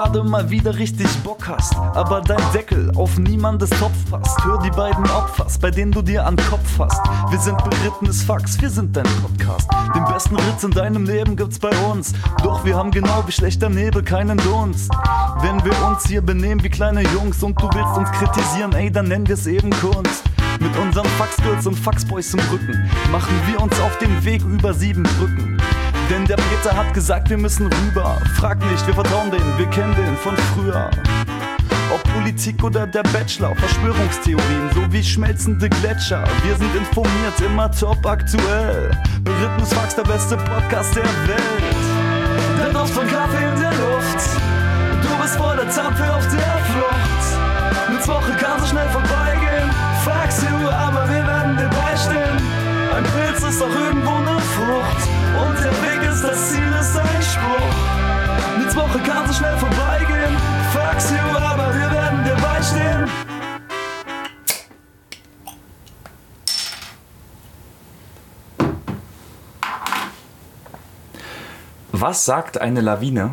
gerade mal wieder richtig Bock hast, aber dein Deckel auf niemandes Topf passt. Hör die beiden Opfers, bei denen du dir an den Kopf fasst. Wir sind berittenes Fax, wir sind dein Podcast. Den besten Ritz in deinem Leben gibt's bei uns. Doch wir haben genau wie schlechter Nebel keinen Dunst. Wenn wir uns hier benehmen wie kleine Jungs und du willst uns kritisieren, ey, dann nennen wir's eben Kunst. Mit unseren Faxgirls und Faxboys im Rücken machen wir uns auf den Weg über 7 Brücken. Denn der Peter hat gesagt, wir müssen rüber. Frag nicht, wir vertrauen denen, wir kennen den von früher. Ob Politik oder der Bachelor, Verschwörungstheorien sowie schmelzende Gletscher. Wir sind informiert, immer top aktuell. Berittenes Fax, der beste Podcast der Welt. Der Duft von Kaffee in der Luft. Du bist voller Zapfe auf der Flucht. Mittwoche kann so schnell vorbeigehen. Fragst du, aber wir werden dir beistehen. Ein Pilz ist doch irgendwo eine Frucht. Und der Weg ist das Ziel, ist ein Spruch. Mittwoche kann so schnell vorbeigehen. Fragst du, aber wir werden dir beistehen. Was sagt eine Lawine?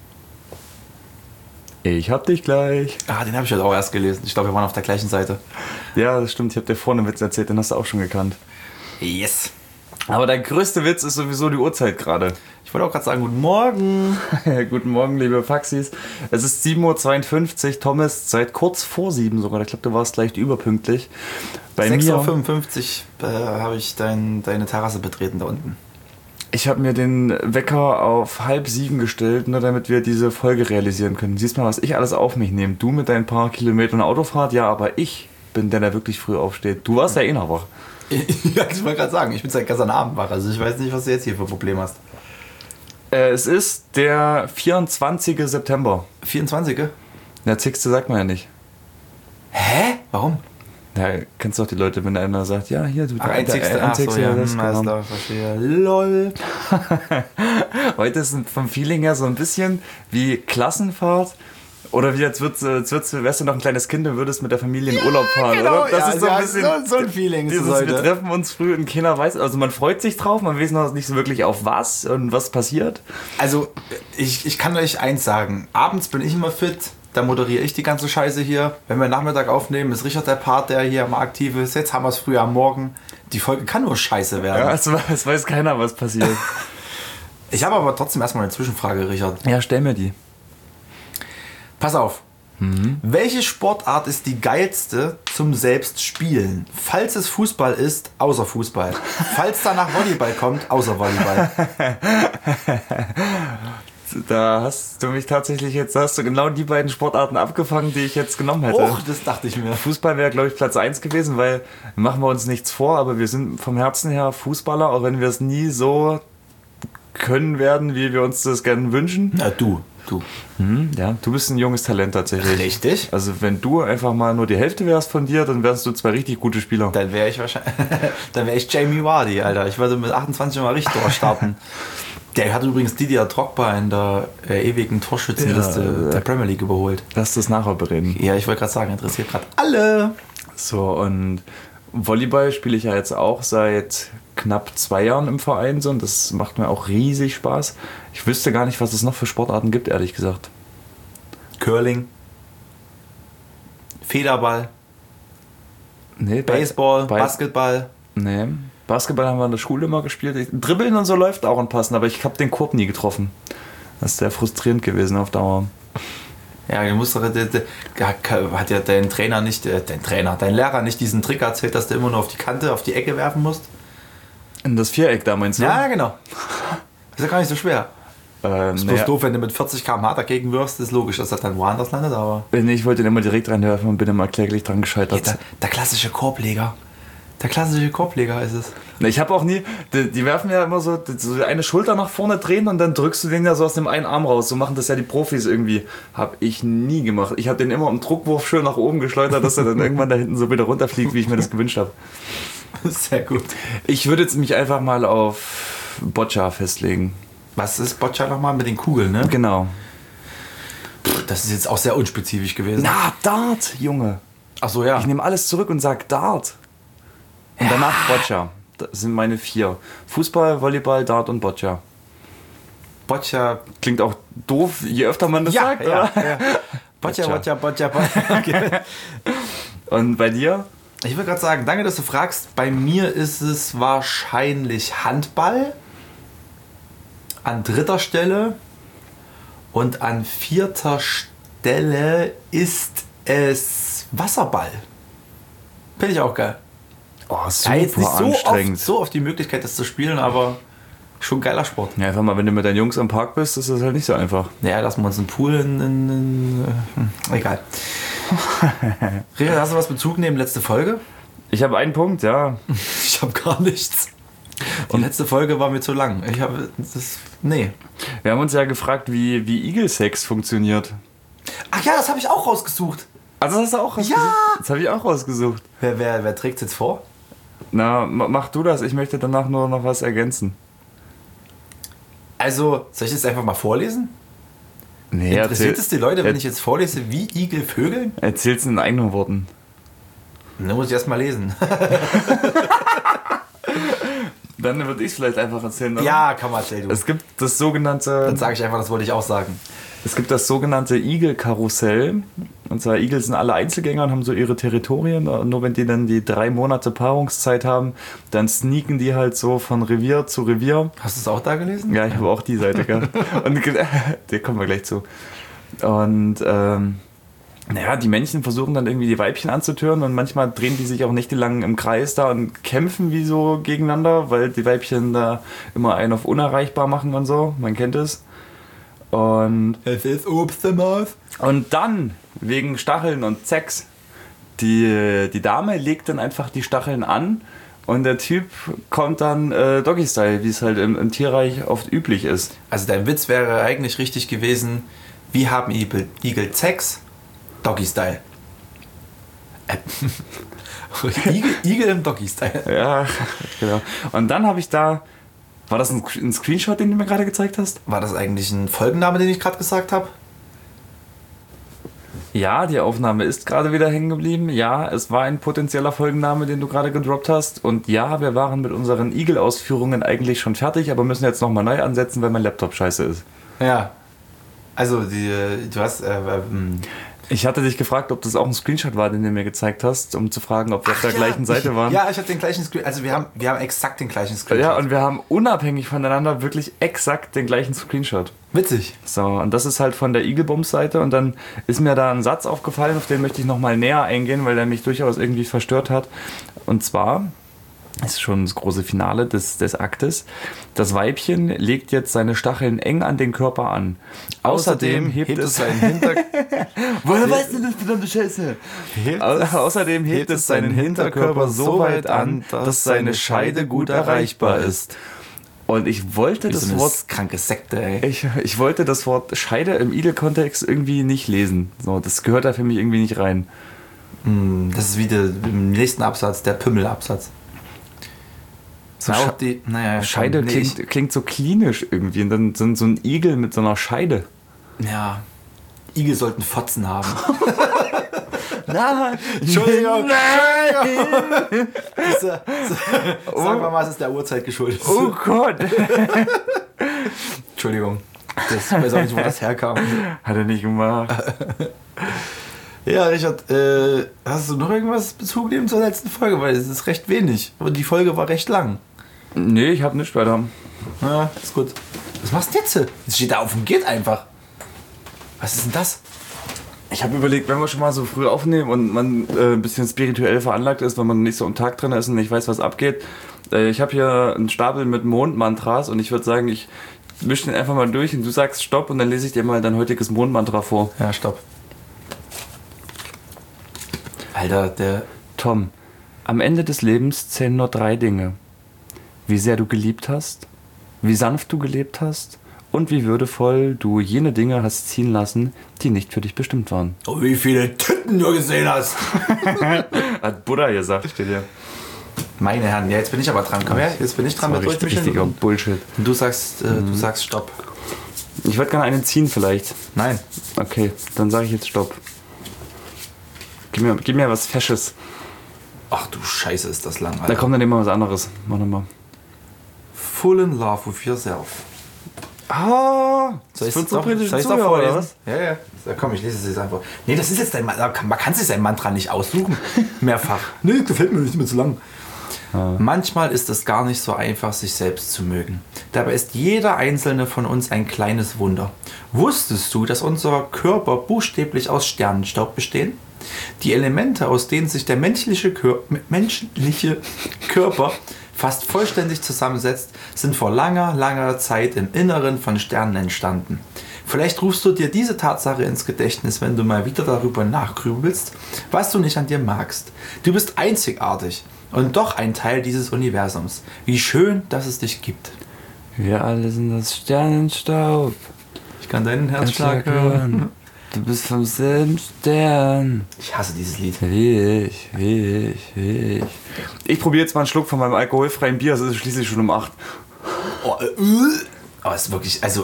Ich hab dich gleich. Ah, den habe ich heute auch erst gelesen. Ich glaube, wir waren auf der gleichen Seite. Ja, das stimmt. Ich habe dir vorne einen Witz erzählt, den hast du auch schon gekannt. Yes. Aber dein größter Witz ist sowieso die Uhrzeit gerade. Ich wollte auch gerade sagen, guten Morgen. Guten Morgen, liebe Faxis. Es ist 7.52 Uhr. Tom ist seit kurz vor 7 sogar. Ich glaube, du warst leicht überpünktlich. Bei 6.55 Uhr habe ich deine Terrasse betreten da unten. Ich habe mir den Wecker auf 6:30 gestellt, nur damit wir diese Folge realisieren können. Siehst mal, was ich alles auf mich nehme. Du mit deinen paar Kilometern Autofahrt, ja, aber ich bin der wirklich früh aufsteht. Du warst ja eh noch wach. Ja, ich wollte gerade sagen, ich bin seit gestern Abend wach. Also ich weiß nicht, was du jetzt hier für Probleme hast. Es ist der 24. September. 24. Der 6. sagt man ja nicht. Hä? Warum? Ja, kennst du doch die Leute, wenn einer sagt, ja, hier, du... Ach, 1. Ach so, ja, das genau. Verstehe. LOL. Heute ist vom Feeling her so ein bisschen wie Klassenfahrt. Oder wie jetzt wärst du noch ein kleines Kind und würdest mit der Familie in Urlaub fahren, genau, oder? Das ja, ist so ein bisschen so ein Feeling. Wir treffen uns früh und keiner weiß, also man freut sich drauf, man weiß noch nicht so wirklich auf was und was passiert. Also ich kann euch eins sagen, abends bin ich immer fit, da moderiere ich die ganze Scheiße hier. Wenn wir Nachmittag aufnehmen, ist Richard der Part, der hier mal aktiv ist. Jetzt haben wir es früh am Morgen. Die Folge kann nur scheiße werden. Ja, es weiß keiner, was passiert. Ich habe aber trotzdem erstmal eine Zwischenfrage, Richard. Ja, stell mir die. Pass auf. Welche Sportart ist die geilste zum Selbstspielen? Falls es Fußball ist, außer Fußball. Falls danach Volleyball kommt, außer Volleyball. Da hast du mich tatsächlich jetzt, da hast du genau die beiden Sportarten abgefangen, die ich jetzt genommen hätte. Och, das dachte ich mir. Fußball wäre, glaube ich, Platz 1 gewesen, weil, machen wir uns nichts vor, aber wir sind vom Herzen her Fußballer, auch wenn wir es nie so können werden, wie wir uns das gerne wünschen. Na, du. Ja, du bist ein junges Talent tatsächlich. Richtig. Also wenn du einfach mal nur die Hälfte wärst von dir, dann wärst du 2 richtig gute Spieler. Dann wäre ich wahrscheinlich, dann wäre ich Jamie Vardy, Alter. Ich würde mit 28 mal richtig durchstarten. Der hat übrigens Didier Drogba in der ewigen Torschützenliste der Premier League überholt. Lass das nachher bereden. Ja, ich wollte gerade sagen, interessiert gerade alle. So, und Volleyball spiele ich ja jetzt auch seit knapp 2 Jahren im Verein so, und das macht mir auch riesig Spaß. Ich wüsste gar nicht, was es noch für Sportarten gibt, ehrlich gesagt. Curling. Federball. Nee, Baseball, Basketball. Nee, Basketball haben wir in der Schule immer gespielt. Dribbeln und so läuft auch und passen, aber ich habe den Korb nie getroffen. Das ist sehr frustrierend gewesen auf Dauer. Ja, du musst hat ja dein Lehrer nicht diesen Trick erzählt, dass du immer nur auf die Kante, auf die Ecke werfen musst? In das Viereck da meinst du? Ja, genau. Ist ja gar nicht so schwer. Ist bloß doof, wenn du mit 40 km/h dagegen wirfst, ist logisch, dass das dann woanders landet, aber... Nee, ich wollte den immer direkt reinwerfen und bin immer kläglich dran gescheitert. Ja, der klassische Korbleger. Der klassische Korbleger ist es. Ich habe auch nie, die werfen ja immer so eine Schulter nach vorne drehen und dann drückst du den ja so aus dem einen Arm raus. So machen das ja die Profis irgendwie. Habe ich nie gemacht. Ich habe den immer im Druckwurf schön nach oben geschleudert, dass er dann irgendwann da hinten so wieder runterfliegt, wie ich mir das gewünscht habe. Sehr gut. Ich würde jetzt mich einfach mal auf Boccia festlegen. Was ist Boccia nochmal mit den Kugeln, ne? Genau. Das ist jetzt auch sehr unspezifisch gewesen. Na, Dart, Junge. Ach so, ja. Ich nehme alles zurück und sag Dart. Und danach Boccia. Das sind meine 4. Fußball, Volleyball, Dart und Boccia. Boccia. Klingt auch doof, je öfter man das sagt, oder? Ja. Boccia. Okay. Und bei dir? Ich würde gerade sagen, danke, dass du fragst. Bei mir ist es wahrscheinlich Handball an 3. Stelle und an 4. Stelle ist es Wasserball. Finde ich auch geil. Oh, super Jetzt nicht anstrengend. so oft die Möglichkeit, das zu spielen, aber schon geiler Sport. Ja, einfach mal, wenn du mit deinen Jungs am Park bist, ist das halt nicht so einfach. Ja, lassen wir uns einen Pool egal. Richard, hast du was Bezug nehmen letzte Folge? Ich habe einen Punkt, ja. Ich habe gar nichts. Die letzte Folge war mir zu lang. Nee. Wir haben uns ja gefragt, wie Eagle-Sex funktioniert. Ach ja, das habe ich auch rausgesucht. Also das hast du auch rausgesucht? Ja! Das habe ich auch rausgesucht. Wer trägt es jetzt vor? Na, mach du das. Ich möchte danach nur noch was ergänzen. Also, soll ich das einfach mal vorlesen? Nee, Interessiert es die Leute, wenn ich jetzt vorlese, wie Igel vögeln? Erzähl's in eigenen Worten. Dann muss ich erst mal lesen. Dann würde ich es vielleicht einfach erzählen. Oder? Ja, kann man erzählen. Es gibt das sogenannte... Dann sage ich einfach, das wollte ich auch sagen. Es gibt das sogenannte Igel-Karussell. Und zwar Igel sind alle Einzelgänger und haben so ihre Territorien. Und nur wenn die dann die 3 Monate Paarungszeit haben, dann sneaken die halt so von Revier zu Revier. Hast du es auch da gelesen? Ja, ich habe auch die Seite gehabt. Und der kommen wir gleich zu. Und naja, die Männchen versuchen dann irgendwie die Weibchen anzutören und manchmal drehen die sich auch nächtelang im Kreis da und kämpfen wie so gegeneinander, weil die Weibchen da immer einen auf unerreichbar machen und so. Man kennt es. Und es ist Obst im Haus. Und dann, wegen Stacheln und Sex, die Dame legt dann einfach die Stacheln an und der Typ kommt dann Doggy-Style, wie es halt im Tierreich oft üblich ist. Also dein Witz wäre eigentlich richtig gewesen, wie haben Igel Sex? Doggy-Style. Igel im Doggy-Style. Ja, genau. Und dann habe ich da... War das ein Screenshot, den du mir gerade gezeigt hast? War das eigentlich ein Folgenname, den ich gerade gesagt habe? Ja, die Aufnahme ist gerade wieder hängen geblieben. Ja, es war ein potenzieller Folgenname, den du gerade gedroppt hast. Und ja, wir waren mit unseren Igel-Ausführungen eigentlich schon fertig, aber müssen jetzt nochmal neu ansetzen, weil mein Laptop scheiße ist. Ja. Also, du hast... Ich hatte dich gefragt, ob das auch ein Screenshot war, den du mir gezeigt hast, um zu fragen, ob wir auf der gleichen Seite waren. Ja, ich hatte den gleichen Screenshot. Also wir haben exakt den gleichen Screenshot. Ja, und wir haben unabhängig voneinander wirklich exakt den gleichen Screenshot. Witzig. So, und das ist halt von der Igelbums-Seite. Und dann ist mir da ein Satz aufgefallen, auf den möchte ich nochmal näher eingehen, weil der mich durchaus irgendwie verstört hat. Und zwar... Das ist schon das große Finale des Aktes. Das Weibchen legt jetzt seine Stacheln eng an den Körper an. Außerdem hebt es seinen Hinterkörper... Woher weißt du das, verdammte Scheiße? Außerdem hebt es seinen Hinterkörper so weit an, dass seine Scheide gut erreichbar ist. Und ich wollte das Wort... kranke Sekte, ey. Ich wollte das Wort Scheide im Igel-Kontext irgendwie nicht lesen. So, das gehört da für mich irgendwie nicht rein. Das ist wie im nächsten Absatz, der Pümmelabsatz. So Scheide klingt so klinisch irgendwie. Und dann so ein Igel mit so einer Scheide. Ja. Igel sollten Fotzen haben. Nein! Entschuldigung! Nein! Sagen wir mal, es ist der Uhrzeit geschuldet. Oh Gott! Entschuldigung. Ich weiß auch nicht, wo das herkam. Hat er nicht gemacht. Ja, Richard, hast du noch irgendwas Bezug nehmen zur letzten Folge? Weil es ist recht wenig. Aber die Folge war recht lang. Nee, ich hab nichts weiter. Ja, ist gut. Was machst du jetzt? Jetzt steht da auf und geht einfach. Was ist denn das? Ich habe überlegt, wenn wir schon mal so früh aufnehmen und man ein bisschen spirituell veranlagt ist, wenn man nicht so am Tag drin ist und nicht weiß, was abgeht. Ich habe hier einen Stapel mit Mondmantras und ich würde sagen, ich mische den einfach mal durch und du sagst Stopp und dann lese ich dir mal dein heutiges Mondmantra vor. Ja, Stopp. Alter, der... Tom, am Ende des Lebens zählen nur 3 Dinge. Wie sehr du geliebt hast, wie sanft du gelebt hast und wie würdevoll du jene Dinge hast ziehen lassen, die nicht für dich bestimmt waren. Oh, wie viele Tüten du gesehen hast! Hat Buddha gesagt, steht hier. Meine Herren, ja, jetzt bin ich aber dran. Komm her, jetzt bin ich dran mit euch. Richtiger Bullshit. Und du sagst Stopp. Ich würde gerne einen ziehen vielleicht. Nein. Okay, dann sage ich jetzt Stopp. Gib mir was Fesches. Ach du Scheiße, ist das lang, Alter. Da kommt dann immer was anderes. Mach nochmal. Full in love with yourself. Soll ich für unsere britischen doch Zuhörer, vorlesen? oder was? Ja. Ja, komm, ich lese es jetzt einfach. Nee, das ist jetzt dein Mantra. Man kann sich sein Mantra nicht aussuchen. Mehrfach. Nee, gefällt mir nicht mehr zu lang. Manchmal ist es gar nicht so einfach, sich selbst zu mögen. Dabei ist jeder einzelne von uns ein kleines Wunder. Wusstest du, dass unser Körper buchstäblich aus Sternenstaub bestehen? Die Elemente, aus denen sich der menschliche Körper fast vollständig zusammensetzt, sind vor langer, langer Zeit im Inneren von Sternen entstanden. Vielleicht rufst du dir diese Tatsache ins Gedächtnis, wenn du mal wieder darüber nachgrübelst, was du nicht an dir magst. Du bist einzigartig und doch ein Teil dieses Universums. Wie schön, dass es dich gibt. Wir alle sind das Sternenstaub. Ich kann deinen Herzschlag hören. Du bist vom selben Stern. Ich hasse dieses Lied. Wie ich. Ich probiere jetzt mal einen Schluck von meinem alkoholfreien Bier. Es ist schließlich schon um 8. Aber es ist wirklich, also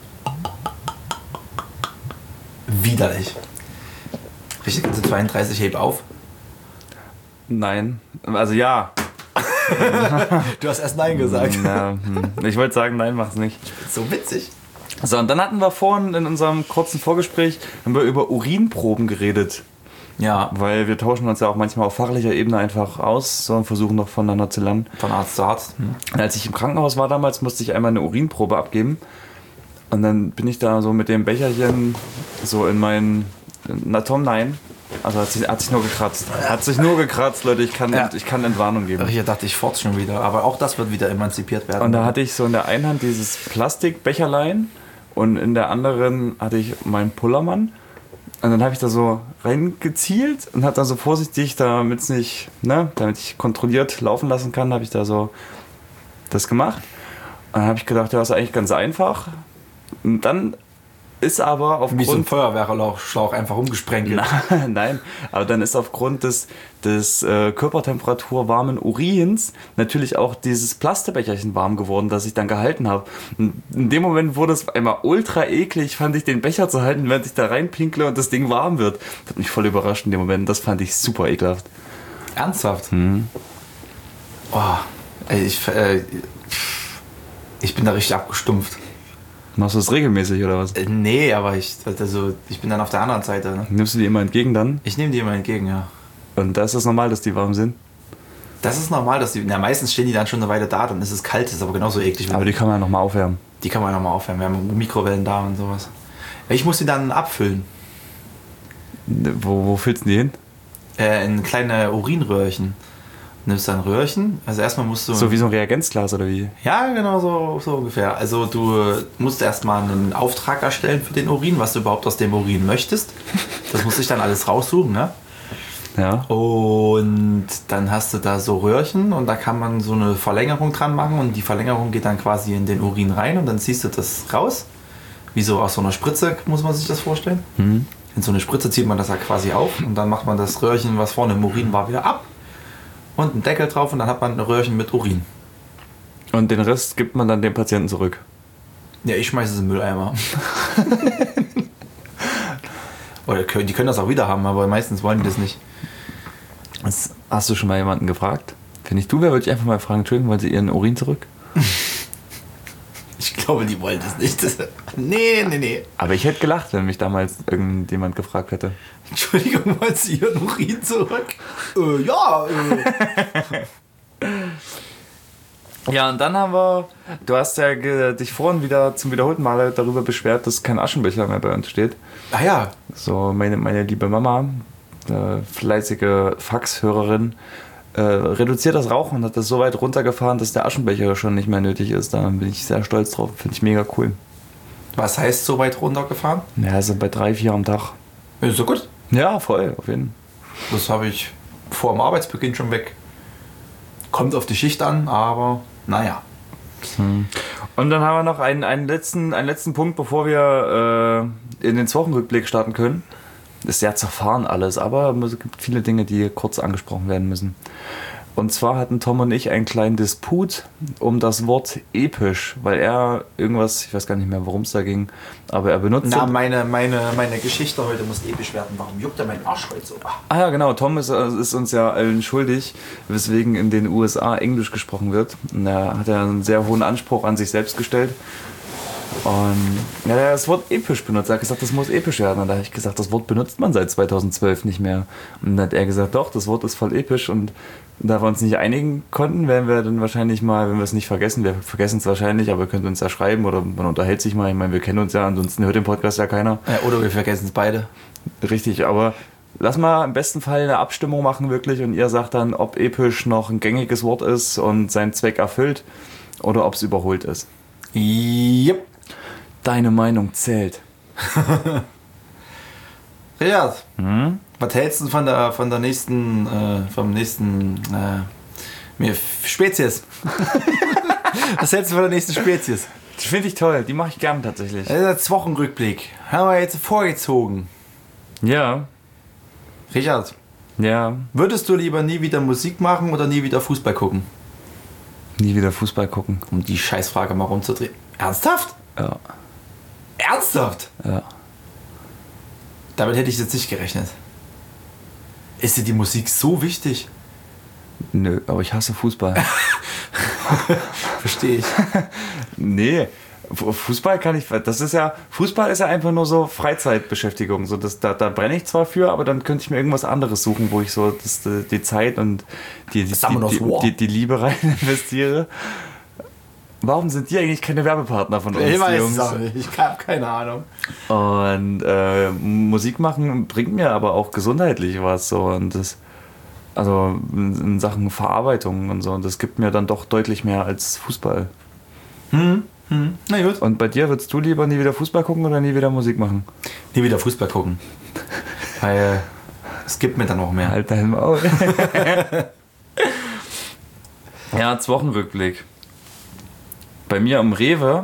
widerlich. Richtig, ganze 32, heb auf. Nein. Also ja. Du hast erst Nein gesagt. Ja, ich wollte sagen, nein, mach's nicht. So witzig. So, und dann hatten wir vorhin in unserem kurzen Vorgespräch haben wir über Urinproben geredet. Ja. Weil wir tauschen uns ja auch manchmal auf fachlicher Ebene einfach aus so, und versuchen noch voneinander zu lernen. Von Arzt zu Arzt. Und als ich im Krankenhaus war damals, musste ich einmal eine Urinprobe abgeben. Und dann bin ich da so mit dem Becherchen so in meinen... Na Tom, nein. Also hat sich nur gekratzt. Hat sich nur gekratzt, Leute. Ich kann Entwarnung geben. Hier dachte ich fort schon wieder. Aber auch das wird wieder emanzipiert werden. Und da hatte ich so in der einen Hand dieses Plastikbecherlein und in der anderen hatte ich meinen Pullermann. Und dann habe ich da so reingezielt und habe dann so vorsichtig, damit ich kontrolliert laufen lassen kann, habe ich da so das gemacht. Und dann habe ich gedacht, ja, das ist eigentlich ganz einfach. Und dann ist aber aufgrund... Wie so ein Feuerwehrschlauch einfach umgesprengelt. Nein, aber dann ist aufgrund des Körpertemperatur warmen Urins natürlich auch dieses Plastikbecherchen warm geworden, das ich dann gehalten habe. Und in dem Moment wurde es einmal ultra eklig, fand ich, den Becher zu halten, während ich da reinpinkle und das Ding warm wird. Das hat mich voll überrascht in dem Moment. Das fand ich super ekelhaft. Ernsthaft? Oh, ich bin da richtig abgestumpft. Machst du das regelmäßig oder was? Nee, aber ich bin dann auf der anderen Seite. Ne? Nimmst du die immer entgegen dann? Ich nehme die immer entgegen, ja. Und da ist es normal, dass die warm sind? Das ist normal, dass meistens stehen die dann schon eine Weile da, dann ist es kalt, das ist aber genauso eklig. Aber die kann man ja nochmal aufwärmen. Die kann man ja nochmal aufwärmen, wir haben Mikrowellen da und sowas. Ich muss die dann abfüllen. Wo füllst du die hin? In kleine Urinröhrchen. Nimmst dann ein Röhrchen, also erstmal musst du... So wie so ein Reagenzglas oder wie? Ja, genau so ungefähr. Also du musst erstmal einen Auftrag erstellen für den Urin, was du überhaupt aus dem Urin möchtest. Das muss ich dann alles raussuchen, ne? Ja. Und dann hast du da so Röhrchen und da kann man so eine Verlängerung dran machen und die Verlängerung geht dann quasi in den Urin rein und dann ziehst du das raus. Wie so aus so einer Spritze, muss man sich das vorstellen. In so eine Spritze zieht man das ja quasi auf und dann macht man das Röhrchen, was vorne im Urin war, wieder ab. Und einen Deckel drauf und dann hat man ein Röhrchen mit Urin. Und den Rest gibt man dann dem Patienten zurück? Ja, ich schmeiße es in den Mülleimer. Oder die können das auch wieder haben, aber meistens wollen die das nicht. Hast du schon mal jemanden gefragt? Wenn ich du wäre, würde ich einfach mal fragen, Entschuldigung, wollen Sie Ihren Urin zurück? Ich glaube, die wollen das nicht. Nee. Aber ich hätte gelacht, wenn mich damals irgendjemand gefragt hätte. Entschuldigung, wollen Sie Ihren Urin zurück? Ja. Ja, und dann haben wir, du hast ja dich vorhin wieder zum wiederholten Male darüber beschwert, dass kein Aschenbecher mehr bei uns steht. Ah ja. So, meine liebe Mama, fleißige Faxhörerin, reduziert das Rauchen und hat das so weit runtergefahren, dass der Aschenbecher schon nicht mehr nötig ist. Da bin ich sehr stolz drauf, finde ich mega cool. Was heißt so weit runtergefahren? Ja, also bei 3-4 am Tag. Ist so gut. Ja, voll, auf jeden Fall. Das habe ich vor dem Arbeitsbeginn schon weg. Kommt auf die Schicht an, aber naja. Und dann haben wir noch einen letzten Punkt, bevor wir in den Wochenrückblick starten können. Ist sehr zerfahren alles, aber es gibt viele Dinge, die kurz angesprochen werden müssen. Und zwar hatten Tom und ich einen kleinen Disput um das Wort episch, weil er irgendwas, ich weiß gar nicht mehr, worum es da ging, aber er benutzt... Na, meine Geschichte heute muss episch werden. Warum juckt er meinen Arsch heute so? Ah ja, genau, Tom ist uns ja allen schuldig, weswegen in den USA Englisch gesprochen wird. Und er hat ja einen sehr hohen Anspruch an sich selbst gestellt. Und ja, er hat das Wort episch benutzt. Er hat gesagt, das muss episch werden. Und da habe ich gesagt, das Wort benutzt man seit 2012 nicht mehr. Und dann hat er gesagt, doch, das Wort ist voll episch. Und da wir uns nicht einigen konnten, werden wir dann wahrscheinlich mal, wenn wir es nicht vergessen, wir vergessen es wahrscheinlich, aber ihr könnt uns ja schreiben oder man unterhält sich mal. Ich meine, wir kennen uns ja, ansonsten hört den Podcast ja keiner. Ja, oder wir vergessen es beide. Richtig, aber lass mal im besten Fall eine Abstimmung machen wirklich und ihr sagt dann, ob episch noch ein gängiges Wort ist und seinen Zweck erfüllt oder ob es überholt ist. Yep. Deine Meinung zählt. Richard, was hältst du von der nächsten, Spezies? Was hältst du von der nächsten Spezies? Die finde ich toll, die mache ich gern tatsächlich. Das ist ein 2 Wochenrückblick. Haben wir jetzt vorgezogen. Ja. Richard, Ja. würdest du lieber nie wieder Musik machen oder nie wieder Fußball gucken? Nie wieder Fußball gucken. Um die Scheißfrage mal rumzudrehen. Ernsthaft? Ja. Ernsthaft? Ja. Damit hätte ich jetzt nicht gerechnet. Ist dir die Musik so wichtig? Nö, aber ich hasse Fußball. Verstehe ich. Nee. Fußball kann ich, Fußball ist ja einfach nur so Freizeitbeschäftigung. So, da brenne ich zwar für, aber dann könnte ich mir irgendwas anderes suchen, wo ich so die Zeit und die Liebe rein investiere. Warum sind die eigentlich keine Werbepartner von uns? Ich weiß Jungs? es auch nicht. Ich habe keine Ahnung. Und Musik machen bringt mir aber auch gesundheitlich was. So, und das, also in Sachen Verarbeitung und so. Und das gibt mir dann doch deutlich mehr als Fußball. Na gut. Und bei dir, würdest du lieber nie wieder Fußball gucken oder nie wieder Musik machen? Nie wieder Fußball gucken. Weil es gibt mir dann noch mehr. Halt dein Maul. Ja, 2 Wochenrückblick. Bei mir am Rewe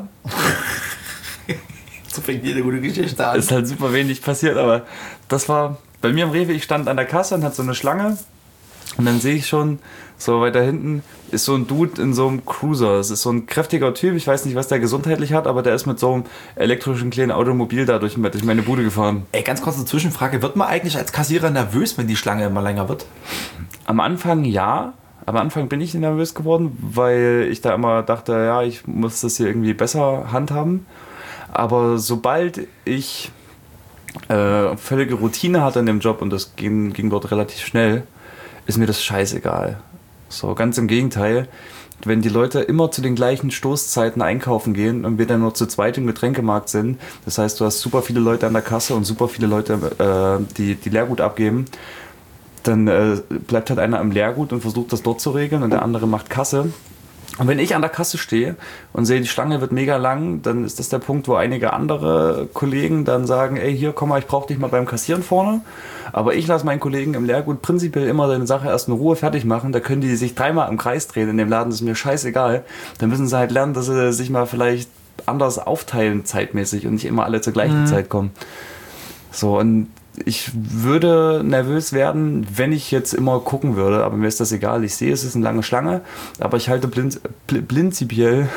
So fängt jede gute Geschichte an. ist halt super wenig passiert, aber das war bei mir am Rewe, ich stand an der Kasse und hatte so eine Schlange und dann sehe ich schon, so weiter hinten ist so ein Dude in so einem Cruiser. Das ist so ein kräftiger Typ, ich weiß nicht, was der gesundheitlich hat, aber der ist mit so einem elektrischen kleinen Automobil da durch meine Bude gefahren. Ey, ganz kurz eine Zwischenfrage. Wird man eigentlich als Kassierer nervös, wenn die Schlange immer länger wird? Am Anfang ja. Am Anfang bin ich nervös geworden, weil ich da immer dachte, ja, ich muss das hier irgendwie besser handhaben. Aber sobald ich völlige Routine hatte in dem Job und das ging dort relativ schnell, ist mir das scheißegal. So, ganz im Gegenteil. Wenn die Leute immer zu den gleichen Stoßzeiten einkaufen gehen und wir dann nur zu zweit im Getränkemarkt sind, das heißt, du hast super viele Leute an der Kasse und super viele Leute, die Leergut abgeben, dann bleibt halt einer im Leergut und versucht das dort zu regeln und der andere macht Kasse. Und wenn ich an der Kasse stehe und sehe, die Schlange wird mega lang, dann ist das der Punkt, wo einige andere Kollegen dann sagen, ey, hier, komm mal, ich brauche dich mal beim Kassieren vorne. Aber ich lasse meinen Kollegen im Leergut prinzipiell immer seine Sache erst in Ruhe fertig machen. Da können die sich 3-mal im Kreis drehen in dem Laden, das ist mir scheißegal. Dann müssen sie halt lernen, dass sie sich mal vielleicht anders aufteilen zeitmäßig und nicht immer alle zur gleichen Zeit kommen. So, und ich würde nervös werden, wenn ich jetzt immer gucken würde, aber mir ist das egal. Ich sehe, es ist eine lange Schlange, aber ich halte prinzipiell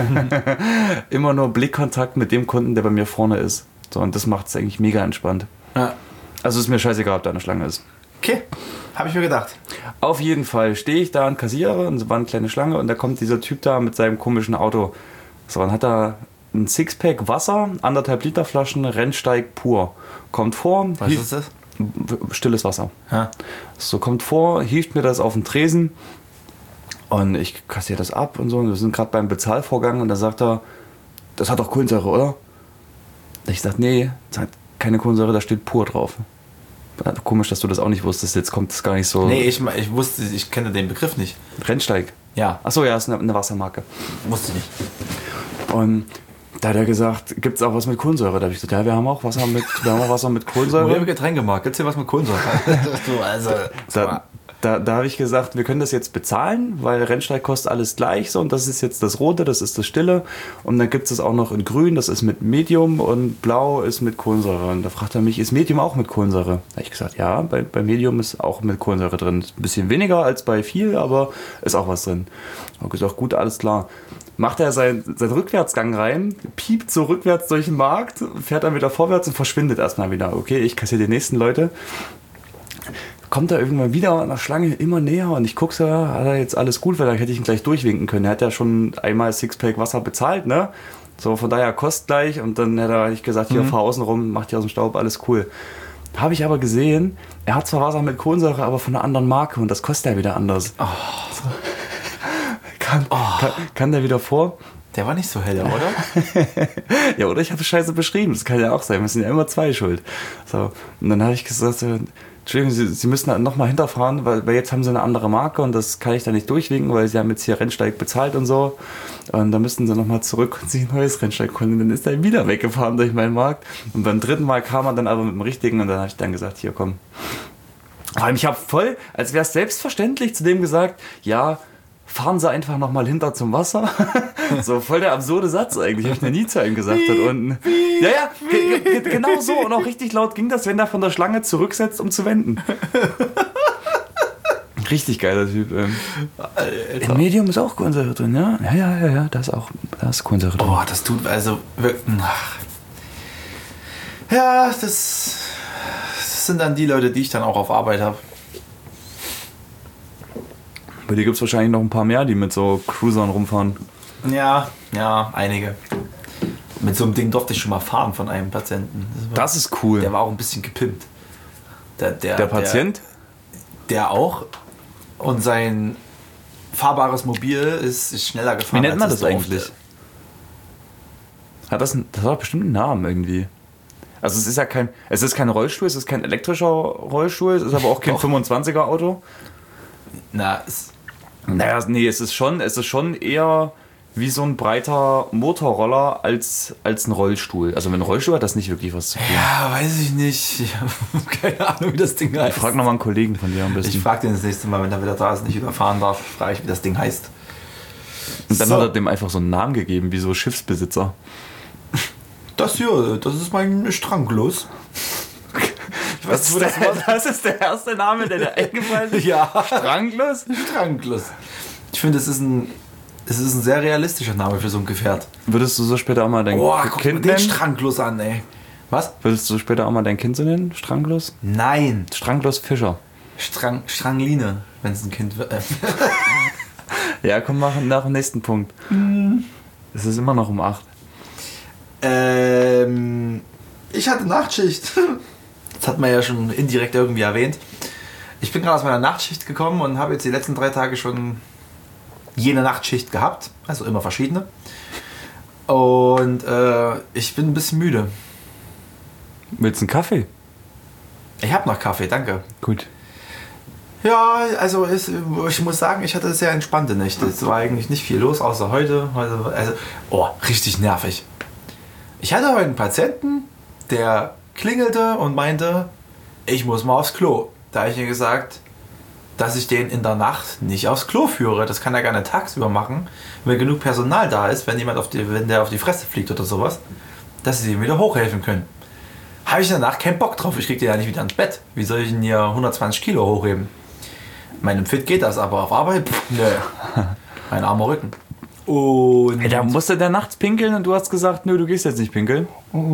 immer nur Blickkontakt mit dem Kunden, der bei mir vorne ist. So, und das macht es eigentlich mega entspannt. Ja. Also ist mir scheißegal, ob da eine Schlange ist. Okay, habe ich mir gedacht. Auf jeden Fall stehe ich da und kassiere und so war eine kleine Schlange und da kommt dieser Typ da mit seinem komischen Auto. So, dann hat er ein Sixpack Wasser, 1,5 Liter Flaschen, Rennsteig pur. Kommt vor. Was ist das? Stilles Wasser. Ja. So, kommt vor, hieft mir das auf den Tresen und ich kassiere das ab und so. Und wir sind gerade beim Bezahlvorgang und da sagt er, das hat doch Kohlensäure, oder? Ich sage, nee, das hat keine Kohlensäure, da steht pur drauf. Komisch, dass du das auch nicht wusstest, jetzt kommt es gar nicht so. Nee, ich wusste, ich kenne den Begriff nicht. Rennsteig. Ja. Achso, ja, ist eine Wassermarke. Wusste ich nicht. Und da hat er gesagt, gibt es auch was mit Kohlensäure? Da habe ich gesagt, ja, wir haben auch Wasser mit Wo Kohlensäure. im Getränkemarkt, gibt's hier was mit Kohlensäure? Da habe ich gesagt, wir können das jetzt bezahlen, weil Rennsteig kostet alles gleich so und das ist jetzt das Rote, das ist das Stille und dann gibt es auch noch in Grün, das ist mit Medium und Blau ist mit Kohlensäure und da fragt er mich, ist Medium auch mit Kohlensäure? Da habe ich gesagt, ja, bei Medium ist auch mit Kohlensäure drin. Ist ein bisschen weniger als bei viel, aber ist auch was drin. Ich habe gesagt, gut, alles klar. Macht er seinen Rückwärtsgang rein, piept so rückwärts durch den Markt, fährt dann wieder vorwärts und verschwindet erstmal wieder. Okay, ich kassiere die nächsten Leute. Kommt er irgendwann wieder an der Schlange immer näher und ich gucke so, hat er jetzt alles gut, weil da hätte ich ihn gleich durchwinken können. Er hat ja schon einmal Sixpack Wasser bezahlt, ne? So, von daher kost gleich. Und dann hätte ich gesagt, hier, fahr außen rum, mach die aus dem Staub, alles cool. Habe ich aber gesehen, er hat zwar Wasser mit Kohlensäure, aber von einer anderen Marke und das kostet ja wieder anders. Oh. So. Kann der wieder vor? Der war nicht so hell, oder? Ja, oder ich habe Scheiße beschrieben. Das kann ja auch sein. Wir sind ja immer zwei schuld. So. Und dann habe ich gesagt, Entschuldigung, Sie müssen nochmal hinterfahren, weil jetzt haben Sie eine andere Marke und das kann ich da nicht durchwinken, weil Sie haben jetzt hier Rennsteig bezahlt und so. Und dann müssten Sie nochmal zurück und sich ein neues Rennsteig holen. Und dann ist er wieder weggefahren durch meinen Markt. Und beim dritten Mal kam er dann aber mit dem richtigen und dann habe ich dann gesagt, hier komm. Vor allem, ich habe voll, als wäre es selbstverständlich, zu dem gesagt, ja, fahren Sie einfach nochmal hinter zum Wasser. So voll der absurde Satz eigentlich, habe ich noch nie zu ihm gesagt dort unten. Ja, genau so. Und auch richtig laut ging das, wenn er von der Schlange zurücksetzt, um zu wenden. Richtig geiler Typ. Im Medium ist auch Kohlensäure drin, ja? Ja, da ist Kohlensäure drin. Oh, das tut also wirklich... Ja, das sind dann die Leute, die ich dann auch auf Arbeit habe. Bei dir gibt es wahrscheinlich noch ein paar mehr, die mit so Cruisern rumfahren. Ja, einige. Mit so einem Ding durfte ich schon mal fahren von einem Patienten. Das ist cool. Der war auch ein bisschen gepimpt. Der Patient? Der auch. Und sein fahrbares Mobil ist schneller gefahren. Wie nennt man das eigentlich? Das hat doch bestimmt einen Namen irgendwie. Also es ist kein Rollstuhl, es ist kein elektrischer Rollstuhl, es ist aber auch kein 25er Auto. Es ist schon eher wie so ein breiter Motorroller als ein Rollstuhl. Also mit einem Rollstuhl hat das nicht wirklich was zu tun. Ja, weiß ich nicht. Ich habe keine Ahnung, wie das Ding heißt. Ich frage nochmal einen Kollegen von dir am besten. Ich frage den das nächste Mal, wenn er wieder da ist und nicht überfahren darf, frage ich, wie das Ding heißt. Und dann hat er dem einfach so einen Namen gegeben, wie so Schiffsbesitzer. Das hier, das ist mein Stranglos. Das ist der erste Name, der dir eingefallen ist? Ja. Stranglos? Stranglos. Ich finde, es ist ein sehr realistischer Name für so ein Gefährt. Würdest du so später auch mal dein Kind nennen? Stranglos an, ey. Was? Würdest du später auch mal dein Kind so nennen? Stranglos? Nein. Stranglos Fischer. Strangline, wenn es ein Kind wird. Ja, komm, machen nach dem nächsten Punkt. Es ist immer noch um 8. Ich hatte Nachtschicht. Das hat man ja schon indirekt irgendwie erwähnt. Ich bin gerade aus meiner Nachtschicht gekommen und habe jetzt die letzten 3 Tage schon jene Nachtschicht gehabt. Also immer verschiedene. Und ich bin ein bisschen müde. Willst du einen Kaffee? Ich habe noch Kaffee, danke. Gut. Ja, also ich muss sagen, ich hatte sehr entspannte Nächte. Es war eigentlich nicht viel los, außer heute. Richtig nervig. Ich hatte heute einen Patienten, der klingelte und meinte, ich muss mal aufs Klo. Da habe ich ihm gesagt, dass ich den in der Nacht nicht aufs Klo führe. Das kann er gerne tagsüber machen, wenn genug Personal da ist, wenn der auf die Fresse fliegt oder sowas, dass sie ihm wieder hochhelfen können. Habe ich danach keinen Bock drauf. Ich kriege den ja nicht wieder ins Bett. Wie soll ich ihn hier 120 Kilo hochheben? Meinem Fit geht das, aber auf Arbeit, nö. Mein armer Rücken. Und hey, da musste der nachts pinkeln und du hast gesagt, nö, du gehst jetzt nicht pinkeln.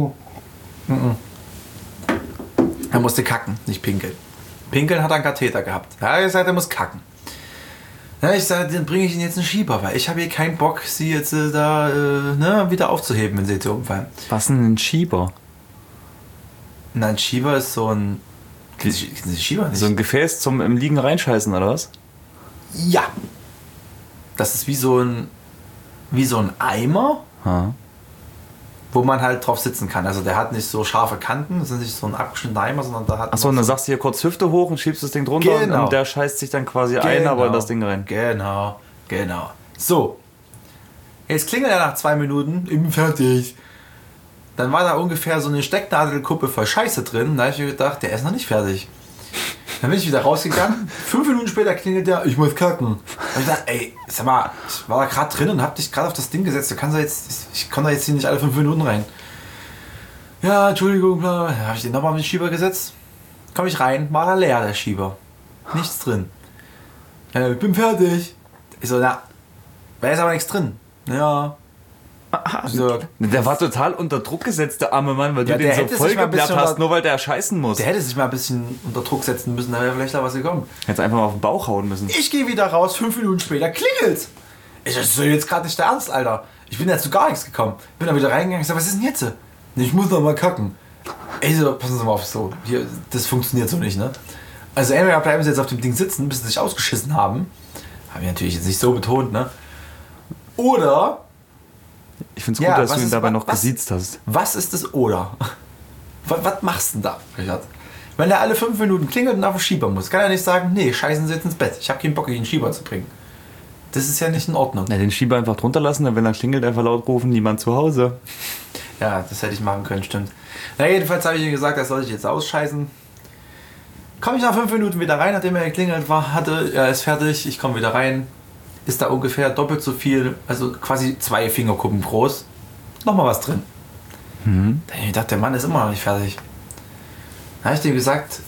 Er musste kacken, nicht pinkeln. Pinkeln hat er einen Katheter gehabt. Ja, er hat gesagt, er muss kacken. Ja, ich sage, dann bringe ich ihn jetzt einen Schieber, weil ich habe hier keinen Bock, sie jetzt wieder aufzuheben, wenn sie jetzt hier umfallen. Was ist denn ein Schieber? Na, ein Schieber ist so ein... Schieber nicht? So ein Gefäß zum im Liegen reinscheißen, oder was? Ja. Das ist wie so ein Eimer, wo man halt drauf sitzen kann. Also der hat nicht so scharfe Kanten, das ist nicht so ein abgeschnittener Eimer, sondern da hat... Achso, und dann sagst du hier kurz Hüfte hoch und schiebst das Ding drunter und der scheißt sich dann quasi ein, aber in das Ding rein. Genau. So. Jetzt klingelt er nach 2 Minuten, ich bin fertig. Dann war da ungefähr so eine Stecknadelkuppe voll Scheiße drin. Da habe ich mir gedacht, der ist noch nicht fertig. Dann bin ich wieder rausgegangen. 5 Minuten später klingelt der, ich muss kacken. Da habe ich gedacht, ey, sag mal, ich war da gerade drin und habe dich gerade auf das Ding gesetzt. Ich komme da jetzt hier nicht alle 5 Minuten rein. Ja, Entschuldigung, bla. Dann habe ich den nochmal mit den Schieber gesetzt. Komme ich rein, war da leer, der Schieber. Nichts drin. Ich bin fertig. Ich so, da ist aber nichts drin. Ja. So. Der war total unter Druck gesetzt, der arme Mann, weil du den so vollgeblärt hast, nur weil der scheißen muss. Der hätte sich mal ein bisschen unter Druck setzen müssen, da wäre vielleicht da was gekommen. Hätte einfach mal auf den Bauch hauen müssen. Ich gehe wieder raus, 5 Minuten später klingelt's. Das ist jetzt gerade nicht der Ernst, Alter. Ich bin dazu gar nichts gekommen. Bin dann wieder reingegangen, ich sag, was ist denn jetzt? Nee, ich muss noch mal kacken. Ey, so, passen Sie mal auf, so, hier, das funktioniert so nicht, ne? Also entweder bleiben Sie jetzt auf dem Ding sitzen, bis Sie sich ausgeschissen haben. Habe ich natürlich jetzt nicht so betont, ne? Oder... Ich finde es gut, dass du ihn dabei noch gesiezt hast. Was ist das Oder? Was machst du denn da, Richard? Wenn der alle 5 Minuten klingelt und auf den Schieber muss, kann er nicht sagen, nee, scheißen Sie jetzt ins Bett. Ich habe keinen Bock, ihn in den Schieber zu bringen. Das ist ja nicht in Ordnung. Na, den Schieber einfach drunter lassen, dann wenn er klingelt, einfach laut rufen, niemand zu Hause. Ja, das hätte ich machen können, stimmt. Na, jedenfalls habe ich ihm gesagt, das soll ich jetzt ausscheißen. Komme ich nach 5 Minuten wieder rein, nachdem er geklingelt war, er ist fertig, ich komme wieder rein. Ist da ungefähr doppelt so viel, also quasi 2 Fingerkuppen groß. Nochmal was drin. Da habe ich gedacht, der Mann ist immer noch nicht fertig. Dann habe ich dem gesagt,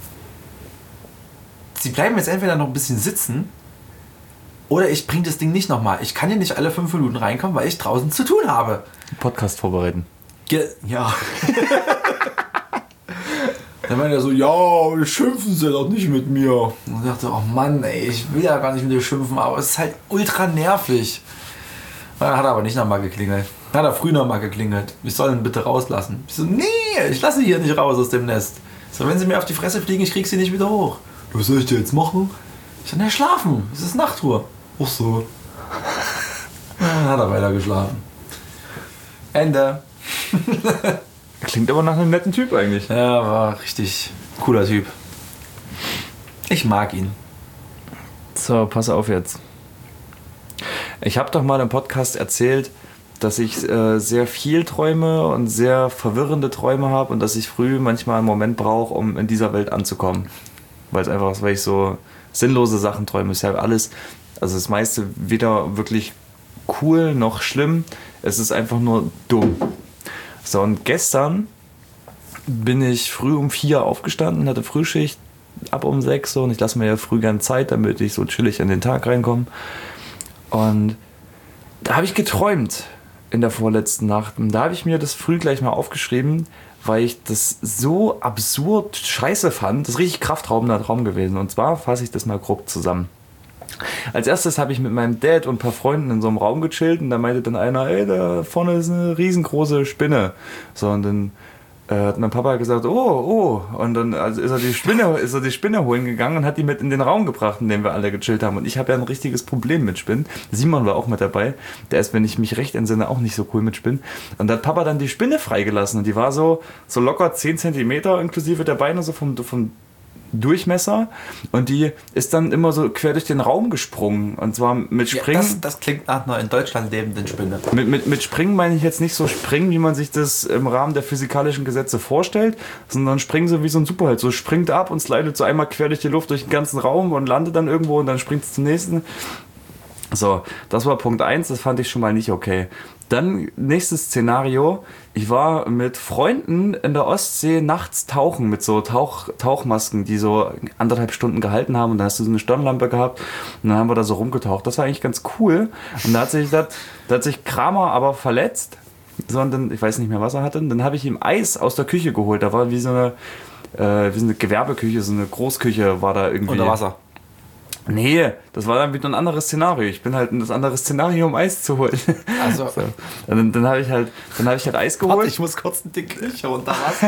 Sie bleiben jetzt entweder noch ein bisschen sitzen oder ich bringe das Ding nicht nochmal. Ich kann hier nicht alle 5 Minuten reinkommen, weil ich draußen zu tun habe. Podcast vorbereiten. Ja. Dann meinte er so, ja, schimpfen Sie doch nicht mit mir. Und ich dachte, oh Mann, ey, ich will ja gar nicht mit dir schimpfen, aber es ist halt ultra nervig. Dann hat er aber nicht nochmal geklingelt. Dann hat er früh nochmal geklingelt. Ich soll ihn bitte rauslassen. Ich so, nee, ich lasse Sie hier nicht raus aus dem Nest. So, wenn Sie mir auf die Fresse fliegen, ich krieg Sie nicht wieder hoch. Was soll ich dir jetzt machen? Ich so, ne, schlafen. Es ist Nachtruhe. Ach so. Dann hat er weiter geschlafen. Ende. Klingt aber nach einem netten Typ eigentlich. Ja, war richtig cooler Typ. Ich mag ihn. So, pass auf jetzt. Ich habe doch mal im Podcast erzählt, dass ich sehr viel träume und sehr verwirrende Träume habe und dass ich früh manchmal einen Moment brauche, um in dieser Welt anzukommen. Weil ich so sinnlose Sachen träume. Ist ja alles, also das meiste weder wirklich cool noch schlimm. Es ist einfach nur dumm. So, und gestern bin ich früh um 4 aufgestanden, hatte Frühschicht ab um 6 so, und ich lasse mir ja früh gern Zeit, damit ich so chillig in den Tag reinkomme. Und da habe ich geträumt in der vorletzten Nacht. Und da habe ich mir das früh gleich mal aufgeschrieben, weil ich das so absurd scheiße fand. Das ist richtig kraftraubender Traum gewesen. Und zwar fasse ich das mal grob zusammen. Als erstes habe ich mit meinem Dad und ein paar Freunden in so einem Raum gechillt und da meinte dann einer, ey, da vorne ist eine riesengroße Spinne. So, und dann hat mein Papa gesagt, oh, und dann ist er die Spinne holen gegangen und hat die mit in den Raum gebracht, in dem wir alle gechillt haben. Und ich habe ja ein richtiges Problem mit Spinnen. Simon war auch mit dabei. Der ist, wenn ich mich recht entsinne, auch nicht so cool mit Spinnen. Und da hat Papa dann die Spinne freigelassen und die war so locker 10 Zentimeter inklusive der Beine, so vom Durchmesser, und die ist dann immer so quer durch den Raum gesprungen, und zwar mit Springen. Ja, das klingt nach einer in Deutschland lebenden Spinne. Mit Springen meine ich jetzt nicht so Springen, wie man sich das im Rahmen der physikalischen Gesetze vorstellt, sondern Springen so wie so ein Superheld, so springt ab und slidet so einmal quer durch die Luft durch den ganzen Raum und landet dann irgendwo und dann springt es zum nächsten. So, das war Punkt 1, das fand ich schon mal nicht okay. Dann nächstes Szenario, ich war mit Freunden in der Ostsee nachts tauchen mit so Tauchmasken, die so 1,5 Stunden gehalten haben, und dann hast du so eine Stirnlampe gehabt und dann haben wir da so rumgetaucht. Das war eigentlich ganz cool, und da hat sich Kramer aber verletzt, sondern ich weiß nicht mehr, was er hatte, und dann habe ich ihm Eis aus der Küche geholt. Da war wie so eine Gewerbeküche, so eine Großküche war da irgendwie. Unter Wasser. Nee, das war dann wieder ein anderes Szenario. Ich bin halt in das andere Szenario, um Eis zu holen. Also. So. Dann habe ich halt Eis geholt. Warte, ich muss kurz einen Dick runter was.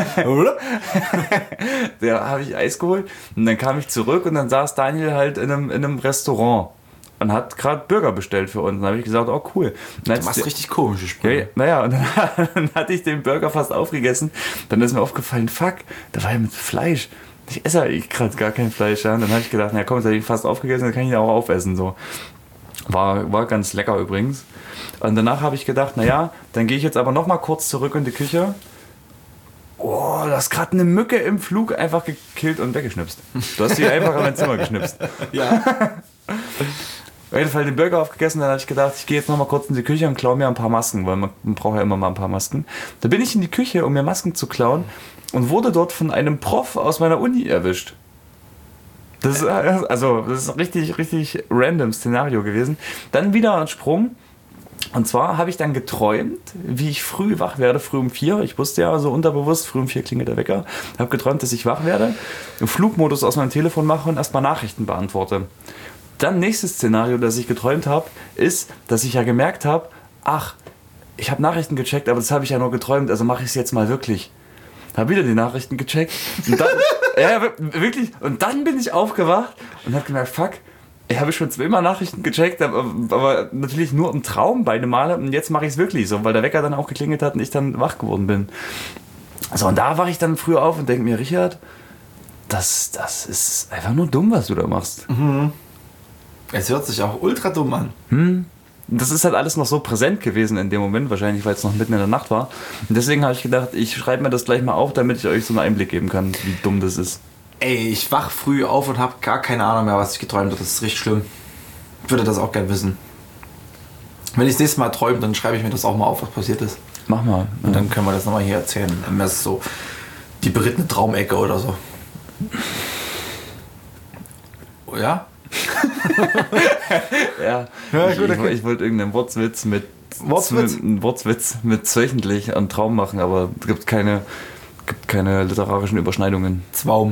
Da habe ich Eis geholt und dann kam ich zurück und dann saß Daniel halt in einem Restaurant und hat gerade Burger bestellt für uns. Dann habe ich gesagt, oh cool. Du machst richtig komische Sprüche. Ja, naja, und dann hatte ich den Burger fast aufgegessen. Dann ist mir aufgefallen, fuck, da war ja mit Fleisch. Ich esse eigentlich gerade gar kein Fleisch. Ja? Und dann habe ich gedacht, na komm, jetzt habe ich fast aufgegessen, dann kann ich ihn auch aufessen. So. War ganz lecker übrigens. Und danach habe ich gedacht, naja, dann gehe ich jetzt aber noch mal kurz zurück in die Küche. Oh, du hast gerade eine Mücke im Flug einfach gekillt und weggeschnipst. Du hast sie einfach in mein Zimmer geschnipst. Ja. Auf jeden Fall den Burger aufgegessen, dann habe ich gedacht, ich gehe jetzt noch mal kurz in die Küche und klaue mir ein paar Masken, weil man braucht ja immer mal ein paar Masken. Da bin ich in die Küche, um mir Masken zu klauen, und wurde dort von einem Prof aus meiner Uni erwischt. Das ist ein richtig, richtig random Szenario gewesen. Dann wieder ein Sprung. Und zwar habe ich dann geträumt, wie ich früh wach werde, früh um 4. Ich wusste ja so unterbewusst, früh um 4 klingelt der Wecker. Habe geträumt, dass ich wach werde, im Flugmodus aus meinem Telefon mache und erstmal Nachrichten beantworte. Dann nächstes Szenario, das ich geträumt habe, ist, dass ich ja gemerkt habe, ach, ich habe Nachrichten gecheckt, aber das habe ich ja nur geträumt, also mache ich es jetzt mal wirklich. Habe wieder die Nachrichten gecheckt und dann, ja, wirklich, und dann bin ich aufgewacht und habe gemerkt, fuck, ich habe schon 2-mal Nachrichten gecheckt, aber natürlich nur im Traum beide Male und jetzt mache ich es wirklich so, weil der Wecker dann auch geklingelt hat und ich dann wach geworden bin. So, und da wache ich dann früh auf und denke mir, Richard, das ist einfach nur dumm, was du da machst. Es hört sich auch ultra dumm an. Das ist halt alles noch so präsent gewesen in dem Moment, wahrscheinlich, weil es noch mitten in der Nacht war. Und deswegen habe ich gedacht, ich schreibe mir das gleich mal auf, damit ich euch so einen Einblick geben kann, wie dumm das ist. Ey, ich wach früh auf und habe gar keine Ahnung mehr, was ich geträumt habe. Das ist richtig schlimm. Ich würde das auch gerne wissen. Wenn ich das nächste Mal träume, dann schreibe ich mir das auch mal auf, was passiert ist. Mach mal. Und dann können wir das nochmal hier erzählen. Dann ist so die berittene Traumecke oder so. Oh ja? Ja, gut, okay. Ich wollte irgendeinen Wortwitz mit wöchentlich an Traum machen, aber es gibt keine literarischen Überschneidungen. Zwaum.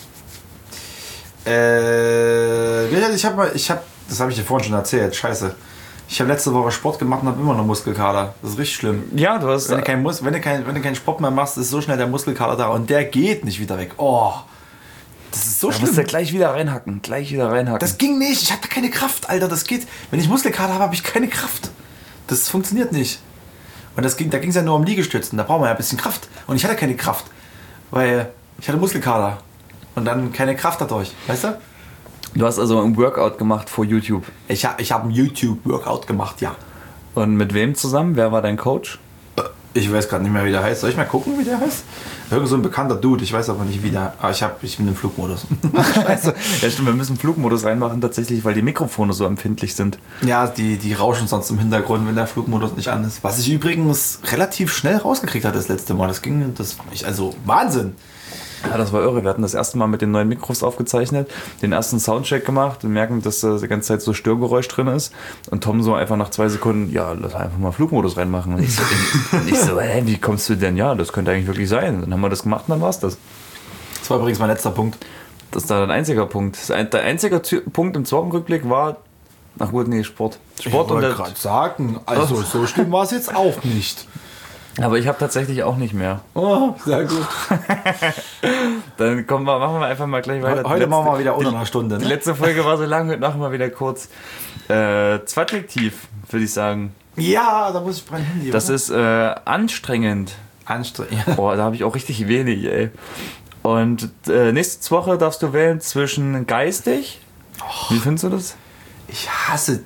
Das habe ich dir vorhin schon erzählt, scheiße. Ich habe letzte Woche Sport gemacht und habe immer noch Muskelkater. Das ist richtig schlimm. Ja, du hast... Wenn du keinen Sport mehr machst, ist so schnell der Muskelkater da und der geht nicht wieder weg. Oh, das ist so Da schlimm. musst du gleich wieder reinhacken. Das ging nicht, ich hatte keine Kraft, Alter, das geht. Wenn ich Muskelkater habe, habe ich keine Kraft. Das funktioniert nicht. Und da ging es ja nur um Liegestützen, da braucht man ja ein bisschen Kraft. Und ich hatte keine Kraft, weil ich hatte Muskelkater. Und dann keine Kraft dadurch, weißt du? Du hast also ein Workout gemacht vor YouTube. Ich hab ein YouTube-Workout gemacht, ja. Und mit wem zusammen? Wer war dein Coach? Ich weiß gerade nicht mehr, wie der heißt. Soll ich mal gucken, wie der heißt? Irgend so ein bekannter Dude, ich weiß aber nicht, wie der... Aber ich bin im Flugmodus. Scheiße. Ja stimmt, wir müssen Flugmodus reinmachen tatsächlich, weil die Mikrofone so empfindlich sind. Ja, die rauschen sonst im Hintergrund, wenn der Flugmodus nicht an ist. Was ich übrigens relativ schnell rausgekriegt hatte das letzte Mal. Also Wahnsinn. Ja, das war irre. Wir hatten das erste Mal mit den neuen Mikros aufgezeichnet, den ersten Soundcheck gemacht und merken, dass da die ganze Zeit so Störgeräusch drin ist. Und Tom so einfach nach 2 Sekunden, ja, lass einfach mal Flugmodus reinmachen. Und ich so, hä, wie kommst du denn? Ja, das könnte eigentlich wirklich sein. Dann haben wir das gemacht und dann war's das. Das war übrigens mein letzter Punkt. Das ist da dein einziger Punkt. Der einzige Punkt im Wochenrückblick war, ach gut, nee, Sport. Ich wollte gerade sagen, also so schlimm war es jetzt auch nicht. Aber ich habe tatsächlich auch nicht mehr. Oh, sehr gut. Dann machen wir einfach mal gleich weiter. Heute machen wir wieder unter einer Stunde. Die Ne? letzte Folge war so lang, heute machen wir wieder kurz. Zweitadjektiv, würde ich sagen. Ja, da muss ich mein Handy. Das oder? ist anstrengend. Anstrengend. Boah, da habe ich auch richtig wenig, ey. Und nächste Woche darfst du wählen zwischen geistig. Wie findest du das? Ich hasse.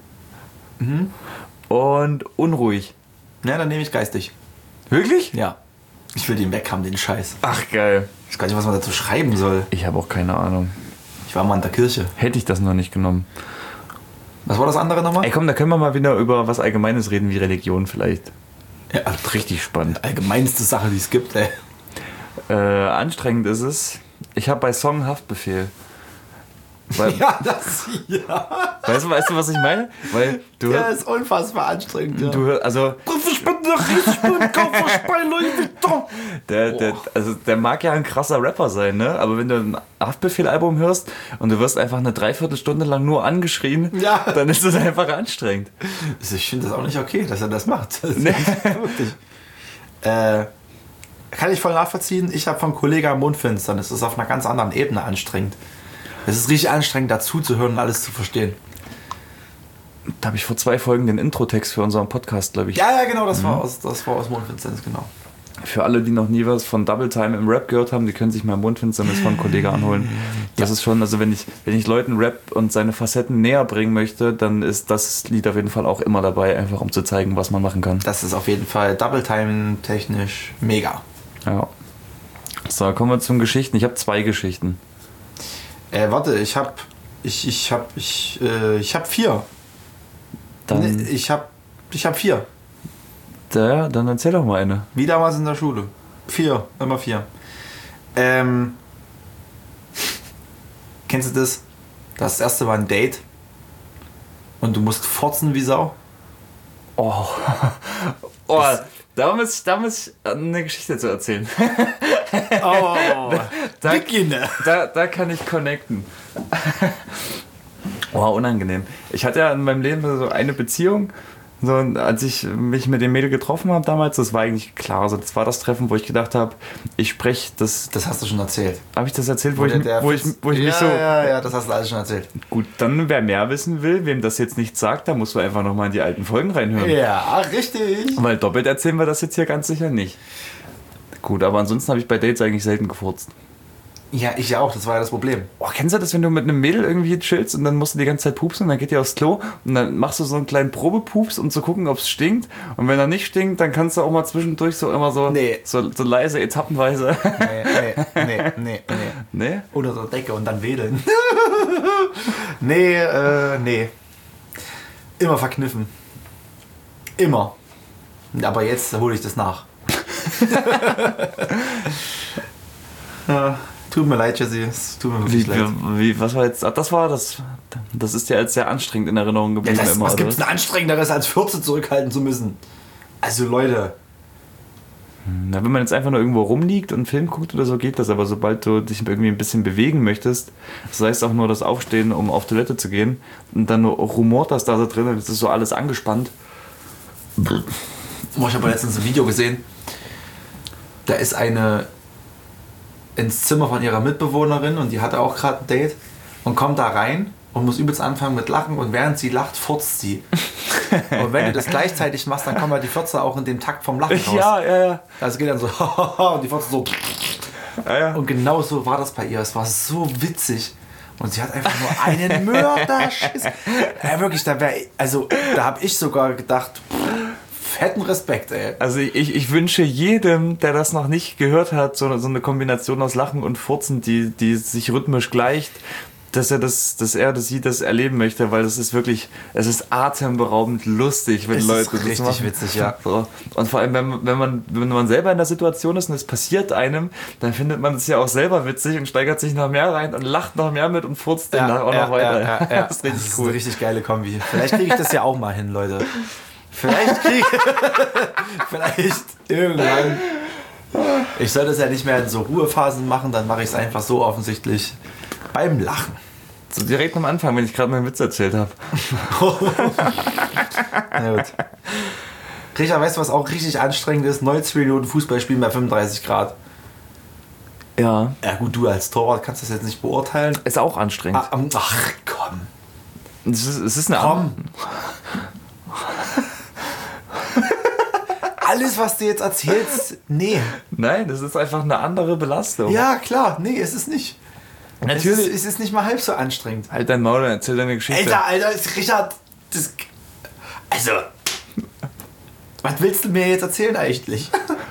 Und unruhig. Ja, dann nehme ich geistig. Wirklich? Ja. Ich will den weg haben, den Scheiß. Ach, geil. Ich weiß gar nicht, was man dazu schreiben soll. Ich habe auch keine Ahnung. Ich war mal in der Kirche. Hätte ich das noch nicht genommen. Was war das andere nochmal? Ey, komm, da können wir mal wieder über was Allgemeines reden, wie Religion vielleicht. Ja, Richtig spannend. allgemeinste Sache, die es gibt, ey. Anstrengend ist es. Ich habe bei Song Haftbefehl. Weil, Ja, das ja. weißt du, was ich meine? Weil du Der ist unfassbar anstrengend, ja. also Ich bin nach ich bin Kaufhaus bei Louis Vuitton. der mag ja ein krasser Rapper sein, ne? Aber wenn du ein Haftbefehl-Album hörst und du wirst einfach eine Dreiviertelstunde lang nur angeschrien, Ja. dann ist es einfach anstrengend. Ich finde das auch nicht okay, dass er das macht. Das ist Nee. wirklich. Kann ich voll nachvollziehen. Ich habe von Kollege am Mundfinstern. Das ist auf einer ganz anderen Ebene anstrengend. Es ist richtig anstrengend, dazu zu hören und alles zu verstehen. Da habe ich vor 2 Folgen den Introtext für unseren Podcast, glaube ich. Ja, genau, das war aus Mondfinsternis, genau. Für alle, die noch nie was von Double Time im Rap gehört haben, die können sich mal Mondfinsternis von Kollege anholen. Das ist schon, also wenn ich Leuten Rap und seine Facetten näher bringen möchte, dann ist das Lied auf jeden Fall auch immer dabei, einfach um zu zeigen, was man machen kann. Das ist auf jeden Fall Double Time technisch mega. Ja. So, kommen wir zum Geschichten. Ich habe 2 Geschichten. Warte, ich hab 4. Dann, Ich hab 4. dann erzähl doch mal eine. Wie damals in der Schule. 4, immer 4. Kennst du das? Das erste war ein Date und du musst fotzen wie Sau. Oh, da muss ich eine Geschichte zu erzählen. Oh, Da kann ich connecten. Oh, unangenehm. Ich hatte ja in meinem Leben so eine Beziehung, So, und als ich mich mit dem Mädel getroffen habe damals, das war eigentlich klar. Also das war das Treffen, wo ich gedacht habe, ich spreche das. Das hast du schon erzählt. Habe ich das erzählt, wo ich mich so. Ja, das hast du alles schon erzählt. Gut, dann wer mehr wissen will, wem das jetzt nicht sagt, da muss man einfach nochmal in die alten Folgen reinhören. Ja, richtig. Weil doppelt erzählen wir das jetzt hier ganz sicher nicht. Gut, aber ansonsten habe ich bei Dates eigentlich selten gefurzt. Ja, ich ja auch, das war ja das Problem. Oh, kennst du das, wenn du mit einem Mädel irgendwie chillst und dann musst du die ganze Zeit pupsen und dann geht ihr aufs Klo und dann machst du so einen kleinen Probepups, um zu gucken, ob es stinkt, und wenn er nicht stinkt, dann kannst du auch mal zwischendurch so immer so, so leise, etappenweise. Nee? Unter der Decke und dann wedeln. Nee. Immer verkniffen. Immer. Aber jetzt hole ich das nach. Ja, tut mir leid, Jesse. Es tut mir wirklich leid. Was war jetzt? Das ist ja als sehr anstrengend in Erinnerung geblieben. Ja, was gibt's denn Anstrengenderes, als 14 zurückhalten zu müssen? Also Leute. Na, wenn man jetzt einfach nur irgendwo rumliegt und einen Film guckt oder so, geht das. Aber sobald du dich irgendwie ein bisschen bewegen möchtest, sei es auch nur das Aufstehen, um auf Toilette zu gehen, und dann nur rumort das da so drin, und es ist so alles angespannt. Ich habe letztens ein Video gesehen. Da ist eine ins Zimmer von ihrer Mitbewohnerin und die hatte auch gerade ein Date und kommt da rein und muss übelst anfangen mit Lachen, und während sie lacht, furzt sie. Und wenn du das gleichzeitig machst, dann kommen halt die Furzer auch in dem Takt vom Lachen raus. Ja. Also geht dann so und die Furzer so. Ja. Und genau so war das bei ihr. Es war so witzig. Und sie hat einfach nur einen Mörderschiss. Ja, wirklich, da habe ich sogar gedacht, fetten Respekt, ey. Also ich wünsche jedem, der das noch nicht gehört hat, so eine Kombination aus Lachen und Furzen, die sich rhythmisch gleicht, dass er sie das erleben möchte, weil es ist atemberaubend lustig, wenn Leute das richtig machen. Witzig, ja. So. Und vor allem, wenn man selber in der Situation ist und es passiert einem, dann findet man es ja auch selber witzig und steigert sich noch mehr rein und lacht noch mehr mit und furzt dann auch noch weiter. Ja. Das ist richtig cool. Eine richtig geile Kombi. Vielleicht kriege ich das ja auch mal hin, Leute. Vielleicht irgendwann. Ich soll das ja nicht mehr in so Ruhephasen machen, dann mache ich es einfach so offensichtlich beim Lachen. So direkt am Anfang, wenn ich gerade meinen Witz erzählt habe. Na gut. Richard, weißt du, was auch richtig anstrengend ist? 90 Minuten Fußball spielen bei 35 Grad. Ja. Ja gut, du als Torwart kannst das jetzt nicht beurteilen. Ist auch anstrengend. Ach komm. Es ist eine Komm. Alles, was du jetzt erzählst, nee. Nein, das ist einfach eine andere Belastung. Ja, klar, nee, ist es nicht. Natürlich. Es ist nicht mal halb so anstrengend. Halt dein Maul und erzähl deine Geschichte. Alter, ist Richard. Also. Was willst du mir jetzt erzählen eigentlich?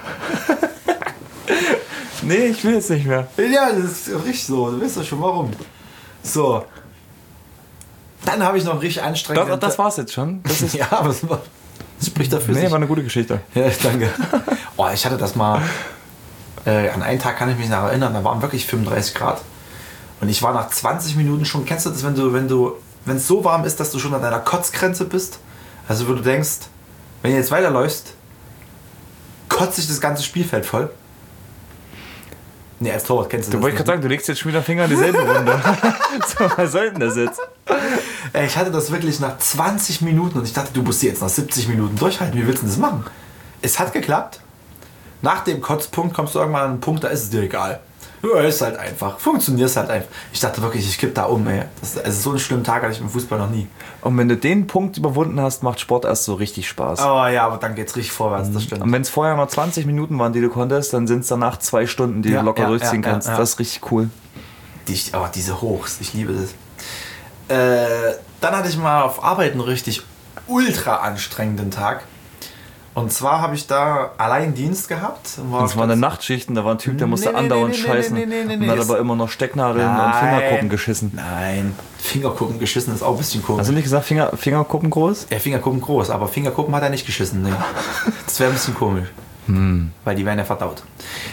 Nee, ich will jetzt nicht mehr. Ja, das ist richtig so. Du weißt doch schon warum. So. Dann habe ich noch richtig anstrengend. Das war's jetzt schon. Das ist ja, aber das spricht dafür. Nee, war eine gute Geschichte. Ja, danke. Oh, ich hatte das mal. An einen Tag kann ich mich noch erinnern, da waren wirklich 35 Grad. Und ich war nach 20 Minuten schon. Kennst du das, wenn es so warm ist, dass du schon an deiner Kotzgrenze bist? Also, wo du denkst, wenn du jetzt weiterläufst, kotzt sich das ganze Spielfeld voll. Nee, als Torwart kennst du das. Du wolltest gerade sagen, du legst jetzt schon wieder Finger in dieselbe Runde. So, was soll denn das jetzt? Ich hatte das wirklich nach 20 Minuten und ich dachte, du musst jetzt nach 70 Minuten durchhalten. Wie willst du das machen? Es hat geklappt. Nach dem Kotzpunkt kommst du irgendwann an einen Punkt, da ist es dir egal. Ja, ist halt einfach. Funktioniert halt einfach. Ich dachte wirklich, ich kipp da um, ey. So einen schlimmen Tag hatte ich im Fußball noch nie. Und wenn du den Punkt überwunden hast, macht Sport erst so richtig Spaß. Oh ja, aber dann geht's richtig vorwärts, das stimmt. Und wenn es vorher noch 20 Minuten waren, die du konntest, dann sind es danach 2 Stunden, die du locker durchziehen kannst. Das ist richtig cool. Diese Hochs, ich liebe das. Dann hatte ich mal auf Arbeit einen richtig ultra anstrengenden Tag. Und zwar habe ich da allein Dienst gehabt. Das war eine Nachtschicht und da war ein Typ, der musste andauernd scheißen. Und hat aber immer noch Stecknadeln und Fingerkuppen geschissen. Nein, Fingerkuppen geschissen ist auch ein bisschen komisch. Hast du nicht gesagt Fingerkuppen groß? Ja, Fingerkuppen groß, aber Fingerkuppen hat er nicht geschissen. Nee. Das wäre ein bisschen komisch. Weil die werden ja verdaut.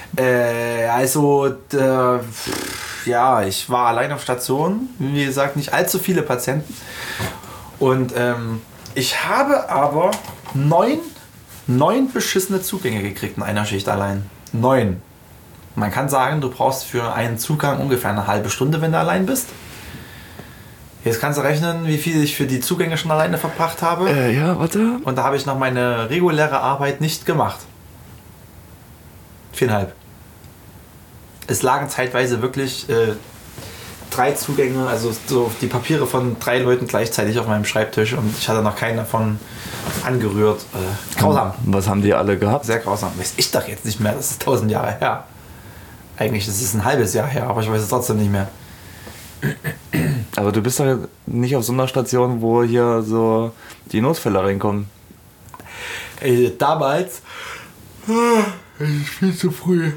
Ich war allein auf Station. Wie gesagt, nicht allzu viele Patienten. Und ich habe aber 9 beschissene Zugänge gekriegt in einer Schicht allein. 9. Man kann sagen, du brauchst für einen Zugang ungefähr eine halbe Stunde, wenn du allein bist. Jetzt kannst du rechnen, wie viel ich für die Zugänge schon alleine verbracht habe. Ja, warte. Und da habe ich noch meine reguläre Arbeit nicht gemacht. 4,5. Es lagen zeitweise wirklich 3 Zugänge, also so die Papiere von 3 Leuten gleichzeitig auf meinem Schreibtisch und ich hatte noch keinen davon angerührt. Grausam. Was haben die alle gehabt? Sehr grausam. Weiß ich doch jetzt nicht mehr, das ist 1000 Jahre her. Eigentlich ist es ein halbes Jahr her, aber ich weiß es trotzdem nicht mehr. Aber du bist doch nicht auf so einer Station, wo hier so die Notfälle reinkommen. Damals... Es ist viel zu früh.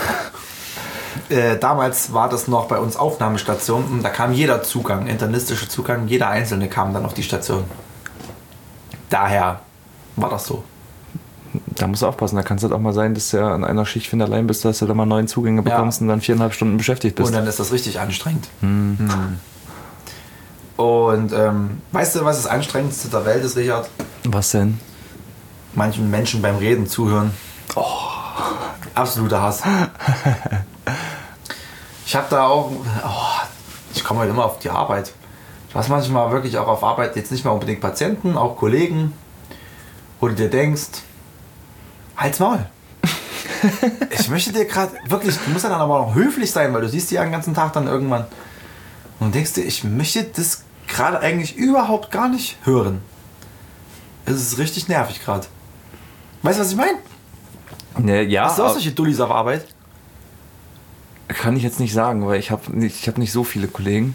Damals war das noch bei uns Aufnahmestation und da kam jeder Zugang, internistischer Zugang, jeder Einzelne kam dann auf die Station. Daher war das so. Da musst du aufpassen, da kann es halt auch mal sein, dass du ja an einer Schicht für allein bist, dass du da mal 9 Zugänge bekommst und dann 4,5 Stunden beschäftigt bist. Und dann ist das richtig anstrengend. Und weißt du, was das Anstrengendste der Welt ist, Richard? Was denn? Manchen Menschen beim Reden zuhören. Absoluter Hass. Ich habe da auch... ich komme halt immer auf die Arbeit. Du hast manchmal wirklich auch auf Arbeit jetzt nicht mehr unbedingt Patienten, auch Kollegen, wo du dir denkst, halt's Maul. Ich möchte dir gerade wirklich, du musst ja dann aber noch höflich sein, weil du siehst die ja den ganzen Tag dann irgendwann und denkst dir, ich möchte das gerade eigentlich überhaupt gar nicht hören. Es ist richtig nervig gerade. Weißt du, was ich meine? Ja, hast du auch solche Dullis auf Arbeit? Kann ich jetzt nicht sagen, weil ich hab nicht so viele Kollegen.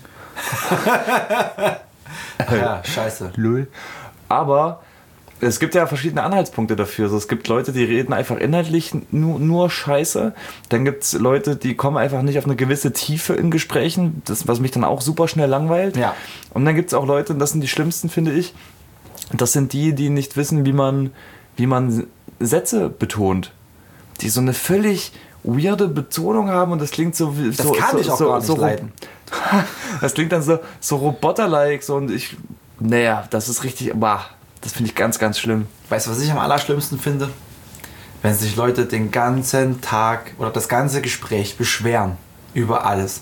Ja, scheiße. Lul. Aber es gibt ja verschiedene Anhaltspunkte dafür. Also es gibt Leute, die reden einfach inhaltlich nur Scheiße. Dann gibt es Leute, die kommen einfach nicht auf eine gewisse Tiefe in Gesprächen, was mich dann auch super schnell langweilt. Ja. Und dann gibt es auch Leute, und das sind die schlimmsten, finde ich, das sind die nicht wissen, wie man Sätze betont. Die so eine völlig weirde Betonung haben und das klingt so... Das kann ich auch gar nicht leiden. Das klingt dann so roboterlike so und das ist richtig... Das finde ich ganz, ganz schlimm. Weißt du, was ich am allerschlimmsten finde? Wenn sich Leute den ganzen Tag oder das ganze Gespräch beschweren über alles.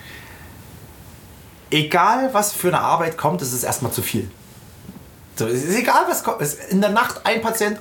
Egal, was für eine Arbeit kommt, es ist erstmal zu viel. So, es ist egal, was kommt. In der Nacht ein Patient,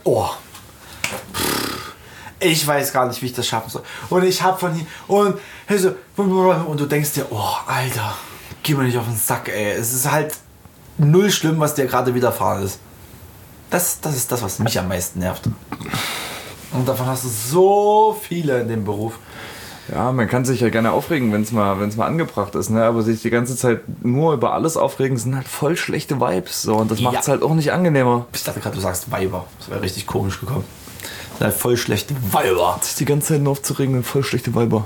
ich weiß gar nicht, wie ich das schaffen soll. Und ich habe von hier und du denkst dir, Alter, geh mir nicht auf den Sack, ey. Es ist halt null schlimm, was dir gerade widerfahren ist. Das ist das, was mich am meisten nervt. Und davon hast du so viele in dem Beruf. Ja, man kann sich ja gerne aufregen, wenn es mal angebracht ist, ne? Aber sich die ganze Zeit nur über alles aufregen, sind halt voll schlechte Vibes. So. Und das macht es halt auch nicht angenehmer. Ich dachte gerade, du sagst Weiber. Das wäre richtig komisch gekommen. Das sind halt voll schlechte Weiber. Sich die ganze Zeit nur aufzuregen, sind voll schlechte Weiber.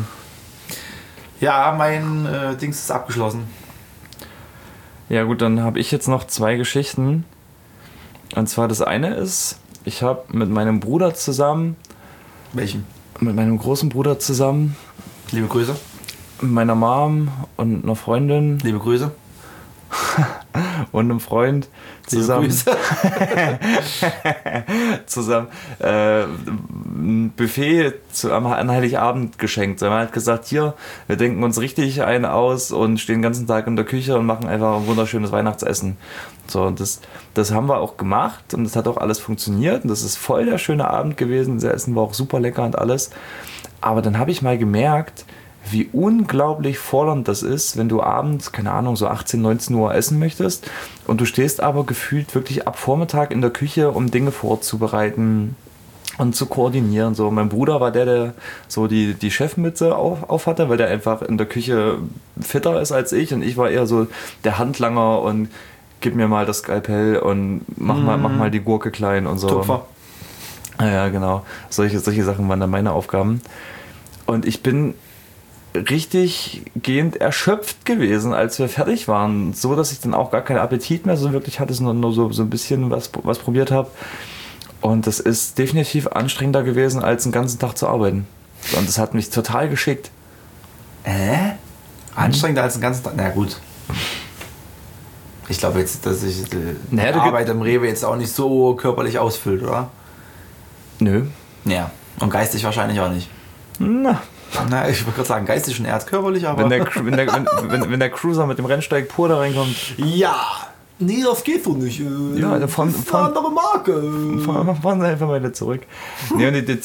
Ja, mein Dings ist abgeschlossen. Ja gut, dann habe ich jetzt noch 2 Geschichten. Und zwar das eine ist, ich habe mit meinem Bruder zusammen... Welchen? Mit meinem großen Bruder zusammen. Liebe Grüße. Mit meiner Mom und einer Freundin. Liebe Grüße. Und einem Freund zusammen. Liebe Grüße. zusammen ein Buffet an Heiligabend geschenkt. So, man hat gesagt, hier, wir denken uns richtig einen aus und stehen den ganzen Tag in der Küche und machen einfach ein wunderschönes Weihnachtsessen. So, und das haben wir auch gemacht und das hat auch alles funktioniert und das ist voll der schöne Abend gewesen. Das Essen war auch super lecker und alles. Aber dann habe ich mal gemerkt, wie unglaublich fordernd das ist, wenn du abends, keine Ahnung, so 18, 19 Uhr essen möchtest und du stehst aber gefühlt wirklich ab Vormittag in der Küche, um Dinge vorzubereiten und zu koordinieren. So, mein Bruder war der so die Chefmütze auf hatte, weil der einfach in der Küche fitter ist als ich und ich war eher so der Handlanger und gib mir mal das Skalpell und mach mal die Gurke klein und so. Tupfer. Ja, genau. Solche Sachen waren dann meine Aufgaben. Und ich bin richtig gehend erschöpft gewesen, als wir fertig waren. So, dass ich dann auch gar keinen Appetit mehr so wirklich hatte, sondern nur so ein bisschen was probiert habe. Und das ist definitiv anstrengender gewesen, als einen ganzen Tag zu arbeiten. Und das hat mich total geschickt. Anstrengender als den ganzen Tag? Na gut. Ich glaube jetzt, dass sich die Arbeit im Rewe jetzt auch nicht so körperlich ausfüllt, oder? Nö. Ja. Und geistig wahrscheinlich auch nicht. Na. Na, ich wollte gerade sagen, geistig und eher als körperlich, aber... Wenn der Cruiser mit dem Rennsteig pur da reinkommt. Ja! Nee, das geht so nicht. Ja, das ist eine andere Marke. Fahren Sie einfach mal wieder zurück. Nee, und die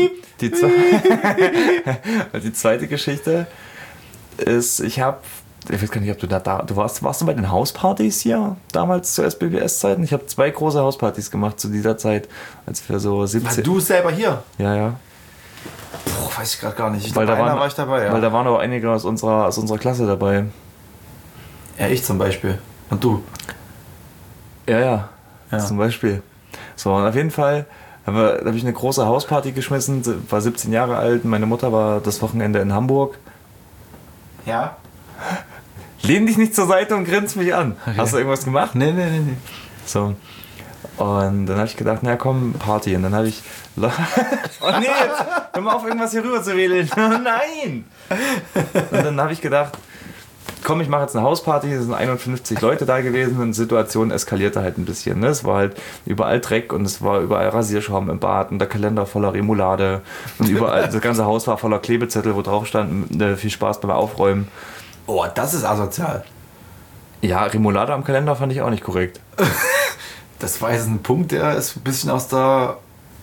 zweite Geschichte ist, ich weiß gar nicht, ob du warst du bei den Hauspartys hier damals zu SBBS-Zeiten? Ich habe 2 große Hauspartys gemacht zu dieser Zeit, als wir so 17... War du selber hier? Ja. Boah, weiß ich gerade gar nicht. Weil da war ich dabei, ja. Weil da waren aber einige aus unserer Klasse dabei. Ja, ich zum Beispiel. Und du? Ja. Zum Beispiel. So, und auf jeden Fall habe ich eine große Hausparty geschmissen, war 17 Jahre alt, meine Mutter war das Wochenende in Hamburg. Ja? Lehn dich nicht zur Seite und grinst mich an. Okay. Hast du irgendwas gemacht? Nee. So. Und dann habe ich gedacht, na komm, Party. Und dann habe ich... Oh nee, jetzt hör mal auf, irgendwas hier rüber zu wählen. Nein! Und dann habe ich gedacht, komm, ich mache jetzt eine Hausparty. Es sind 51 Leute da gewesen und die Situation eskalierte halt ein bisschen. Ne? Es war halt überall Dreck und es war überall Rasierschaum im Bad und der Kalender voller Remoulade. Und überall, das ganze Haus war voller Klebezettel, wo drauf stand, viel Spaß beim Aufräumen. Oh, das ist asozial. Ja, Remoulade am Kalender fand ich auch nicht korrekt. Das war jetzt ein Punkt, der ist ein bisschen aus der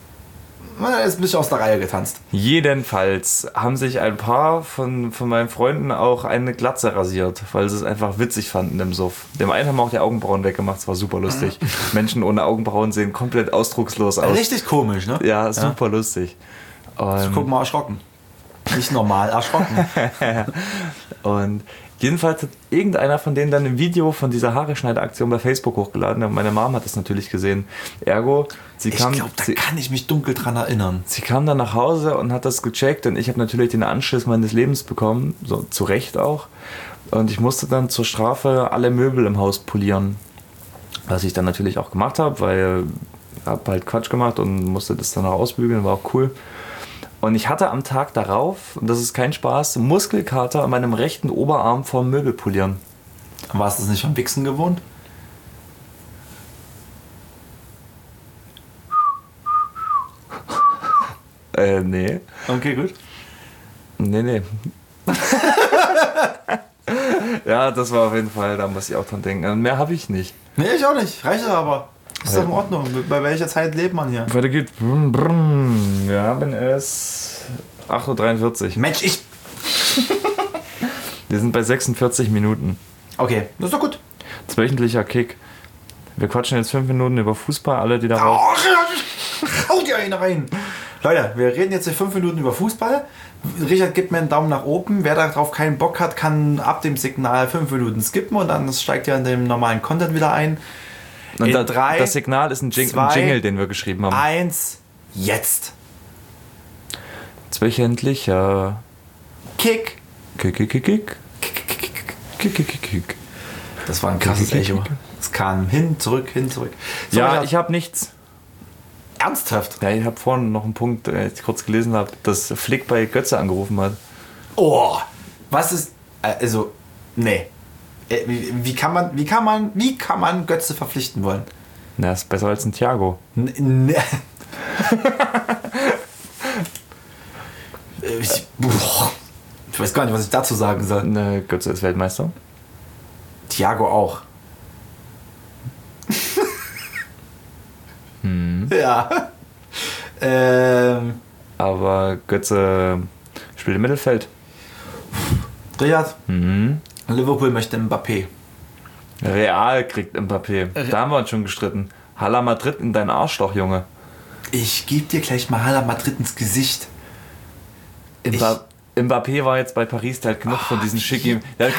Reihe getanzt. Jedenfalls haben sich ein paar von meinen Freunden auch eine Glatze rasiert, weil sie es einfach witzig fanden im Suff. Dem einen haben auch die Augenbrauen weggemacht, das war super lustig. Menschen ohne Augenbrauen sehen komplett ausdruckslos aus. Richtig komisch, ne? Ja, super lustig. Guck mal, erschrocken. Nicht normal, erschrocken. Und jedenfalls hat irgendeiner von denen dann ein Video von dieser Haareschneideraktion bei Facebook hochgeladen. Und meine Mom hat das natürlich gesehen. Ergo, ich glaube, da kann ich mich dunkel dran erinnern. Sie kam dann nach Hause und hat das gecheckt. Und ich habe natürlich den Anschiss meines Lebens bekommen. So, zu Recht auch. Und ich musste dann zur Strafe alle Möbel im Haus polieren. Was ich dann natürlich auch gemacht habe, weil ich habe halt Quatsch gemacht und musste das dann auch ausbügeln. War auch cool. Und ich hatte am Tag darauf, und das ist kein Spaß, Muskelkater an meinem rechten Oberarm vom Möbelpolieren. Warst du das nicht am Wichsen gewohnt? Nee. Okay, gut. Nee. Ja, das war auf jeden Fall, da muss ich auch dran denken. Mehr habe ich nicht. Nee, ich auch nicht. Reicht aber. Ist doch in Ordnung. Bei welcher Zeit lebt man hier? Weiter geht's. Wir haben es 8:43 Uhr. Mensch, Wir sind bei 46 Minuten. Okay, das ist doch gut. Wöchentlicher Kick. Wir quatschen jetzt 5 Minuten über Fußball. Alle, die da raus... Haut dir einen rein! Leute, wir reden jetzt 5 Minuten über Fußball. Richard gibt mir einen Daumen nach oben. Wer darauf keinen Bock hat, kann ab dem Signal 5 Minuten skippen und dann steigt ja in dem normalen Content wieder ein. Und das Signal ist ein Jingle, den wir geschrieben haben. 1, jetzt. Wöchentlicher Kick. Kick. Das war ein krasses Echo. Es kam hin, zurück. So, ja, ich habe nichts. Ernsthaft? Ja, ich habe vorhin noch einen Punkt, den ich kurz gelesen habe, dass Flick bei Götze angerufen hat. Oh, was ist... Also, nee. Wie kann man Götze verpflichten wollen? Na, ist besser als ein Thiago. Ich weiß gar nicht, was ich dazu sagen soll. Ne, Götze ist Weltmeister. Thiago auch. Ja. Aber Götze spielt im Mittelfeld. Richard, Liverpool möchte Mbappé. Real kriegt Mbappé. Da haben wir uns schon gestritten. Hala Madrid in dein Arschloch, Junge. Ich geb dir gleich mal Hala Madrid ins Gesicht. Mbappé war jetzt bei Paris, der hat genug von diesen schicken...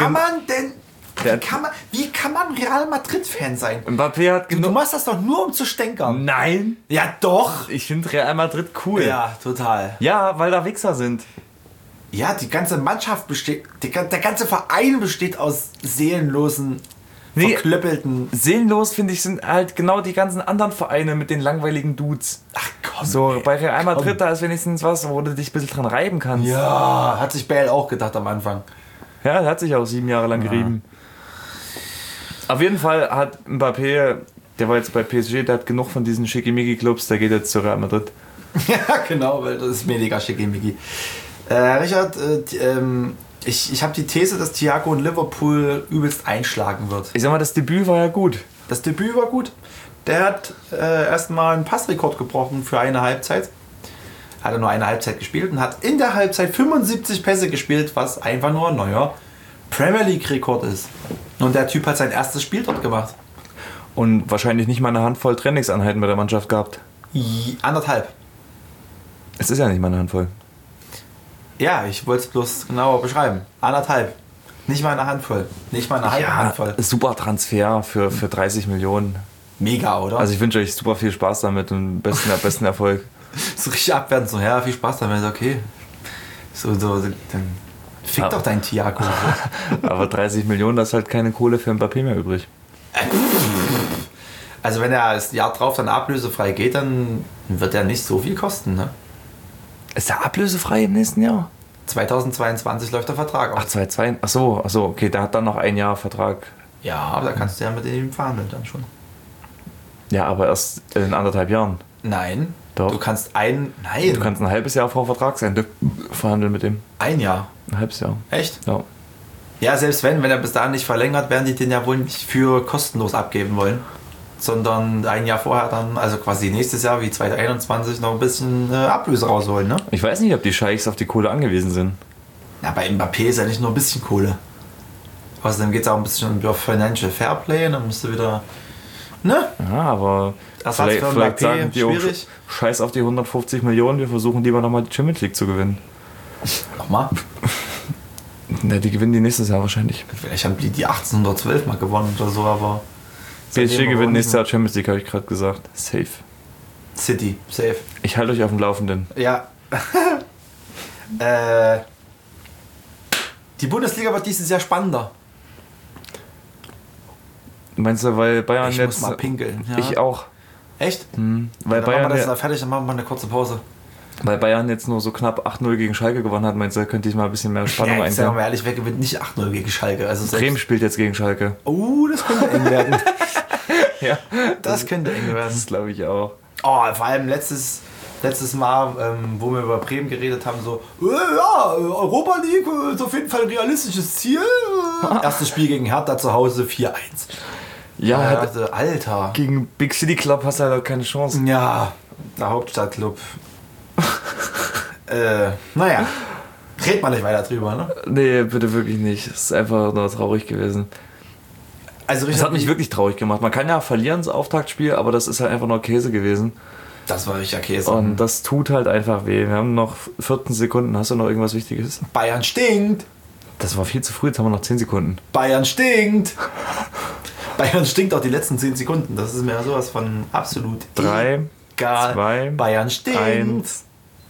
Wie kann man Real Madrid-Fan sein? Mbappé hat genug... Du machst das doch nur, um zu stänkern. Nein. Ja, doch. Ich finde Real Madrid cool. Ja, total. Ja, weil da Wichser sind. Ja, die ganze Mannschaft besteht... Der ganze Verein besteht aus seelenlosen, verklöppelten... Seelenlos, finde ich, sind halt genau die ganzen anderen Vereine mit den langweiligen Dudes. Ach komm. So, bei Real Madrid, da ist wenigstens was, wo du dich ein bisschen dran reiben kannst. Ja, hat sich Bale auch gedacht am Anfang. Ja, der hat sich auch 7 Jahre lang gerieben. Auf jeden Fall hat Mbappé, der war jetzt bei PSG, der hat genug von diesen Schickimicki-Clubs, der geht jetzt zu Real Madrid. Ja, genau, weil das ist mega Schickimicki. Richard, ich habe die These, dass Thiago in Liverpool übelst einschlagen wird. Ich sag mal, das Debüt war ja gut. Das Debüt war gut. Der hat erstmal einen Passrekord gebrochen für eine Halbzeit. Hat er nur eine Halbzeit gespielt und hat in der Halbzeit 75 Pässe gespielt, was einfach nur ein neuer Premier League-Rekord ist. Und der Typ hat sein erstes Spiel dort gemacht. Und wahrscheinlich nicht mal eine Handvoll Trainingseinheiten bei der Mannschaft gehabt. 1,5. Es ist ja nicht mal eine Handvoll. Ja, ich wollte es bloß genauer beschreiben. 1,5. Nicht mal eine Handvoll. Nicht mal eine halbe Handvoll. Super Transfer für 30 Millionen. Mega, oder? Also ich wünsche euch super viel Spaß damit und besten Erfolg. So richtig abwertend, so, ja, viel Spaß damit, okay. So, dann fick doch dein Thiago. Aber 30 Millionen, das ist halt keine Kohle für Mbappé mehr übrig. Also wenn er das Jahr drauf dann ablösefrei geht, dann wird er nicht so viel kosten, ne? Ist er ablösefrei im nächsten Jahr? 2022 läuft der Vertrag aus. Ach, 2022. Ach so, okay, der hat dann noch ein Jahr Vertrag. Ja, aber da kannst du ja mit ihm verhandeln dann schon. Ja, aber erst in 1,5 Jahren. Nein. Doch. Du kannst Du kannst ein halbes Jahr vor Vertragsende verhandeln mit dem. ein Jahr. Ein halbes Jahr. Echt? Ja. Ja, selbst wenn er bis dahin nicht verlängert, werden die den ja wohl nicht für kostenlos abgeben wollen. Sondern ein Jahr vorher dann, also quasi nächstes Jahr wie 2021, noch ein bisschen Ablöse rausholen, ne? Ich weiß nicht, ob die Scheichs auf die Kohle angewiesen sind. Ja, bei Mbappé ist ja nicht nur ein bisschen Kohle. Außerdem geht es auch ein bisschen über Financial Fairplay, dann musst du wieder, ne? Ja, aber Ersatz für vielleicht Mbappé, sagen die auch, schwierig. scheiß auf die 150 Millionen, wir versuchen lieber nochmal die Champions League zu gewinnen. Nochmal? Ne, die gewinnen die nächstes Jahr wahrscheinlich. Vielleicht haben die 1812 mal gewonnen oder so, aber... PSG gewinnt nächstes Jahr Champions League, habe ich gerade gesagt. Safe. City, safe. Ich halte euch auf dem Laufenden. Ja. Die Bundesliga wird dieses Jahr spannender. Meinst du, weil Bayern Ich jetzt... muss mal pinkeln. Ja. Ich auch. Echt? Weil Dann machen wir das Bayern, dann fertig, dann machen wir eine kurze Pause. weil Bayern jetzt nur so knapp 8-0 gegen Schalke gewonnen hat, meinst du, da könnte ich mal ein bisschen mehr Spannung Ja, sagen wir einbringen. mal ehrlich, wer gewinnt nicht 8-0 gegen Schalke? Also Bremen selbst, spielt jetzt gegen Schalke. das könnte eng werden. Ja, Das könnte eng werden. das glaube ich auch. Oh, vor allem letztes Mal, wo wir über Bremen geredet haben, so, ja, Europa League ist auf jeden Fall ein realistisches Ziel. Erstes Spiel gegen Hertha zu Hause 4-1. Ja, Also, Alter. gegen Big City Club hast du halt keine Chance. Ja, der Hauptstadtclub. Naja, red mal nicht weiter drüber, ne? Nee, bitte wirklich nicht. Es ist einfach nur traurig gewesen. Also Das hat mich wirklich traurig gemacht. Man kann ja verlieren, das Auftaktspiel, aber das ist halt einfach nur Käse gewesen. Das war richtig Käse. Und das tut halt einfach weh. Wir haben noch 14 Sekunden. Hast du noch irgendwas Wichtiges? Bayern stinkt. Das war viel zu früh, jetzt haben wir noch 10 Sekunden. Bayern stinkt. Bayern stinkt auch die letzten 10 Sekunden. Das ist mir sowas von absolut 3, egal. 2, Bayern stinkt. 1.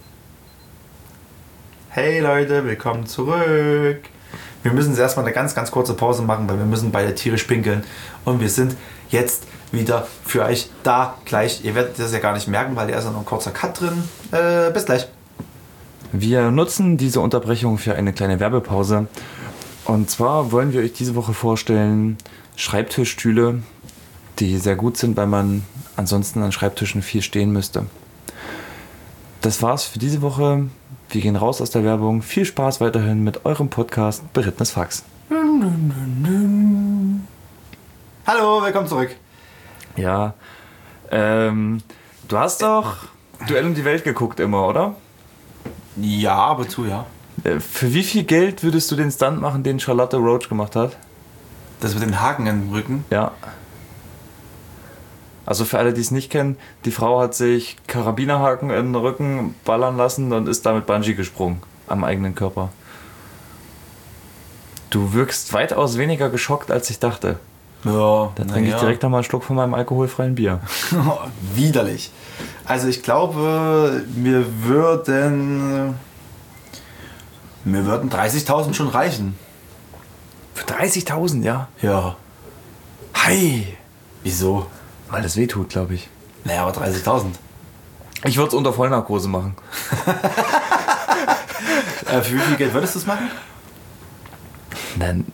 Hey Leute, willkommen zurück. Wir müssen jetzt erstmal eine ganz, ganz kurze Pause machen, weil wir müssen beide tierisch pinkeln. Und wir sind jetzt wieder für euch da gleich. Ihr werdet das ja gar nicht merken, weil da ist ja noch ein kurzer Cut drin. Bis gleich. Wir nutzen diese Unterbrechung für eine kleine Werbepause. Und zwar wollen wir euch diese Woche vorstellen Schreibtischstühle, die sehr gut sind, weil man ansonsten an Schreibtischen viel stehen müsste. Das war's für diese Woche. Wir gehen raus aus der Werbung. Viel Spaß weiterhin mit eurem Podcast Berittenes Fax. Hallo, willkommen zurück. Ja, du hast doch Duell um die Welt geguckt immer, oder? Ja, aber zu, ja. Für wie viel Geld würdest du den Stunt machen, den Charlotte Roach gemacht hat? Das mit den Haken im Rücken. Ja. Also für alle, die es nicht kennen, die Frau hat sich Karabinerhaken in den Rücken ballern lassen und ist damit Bungee gesprungen am eigenen Körper. Du wirkst weitaus weniger geschockt, als ich dachte. Ja, Dann trinke ich direkt nochmal einen Schluck von meinem alkoholfreien Bier. Widerlich. Also ich glaube, mir würden 30.000 schon reichen. Für 30.000, ja? Ja. Hi. Wieso? Weil das wehtut, glaube ich. Naja, aber 30.000. Ich würde es unter Vollnarkose machen. Für wie viel Geld würdest du es machen? Dann,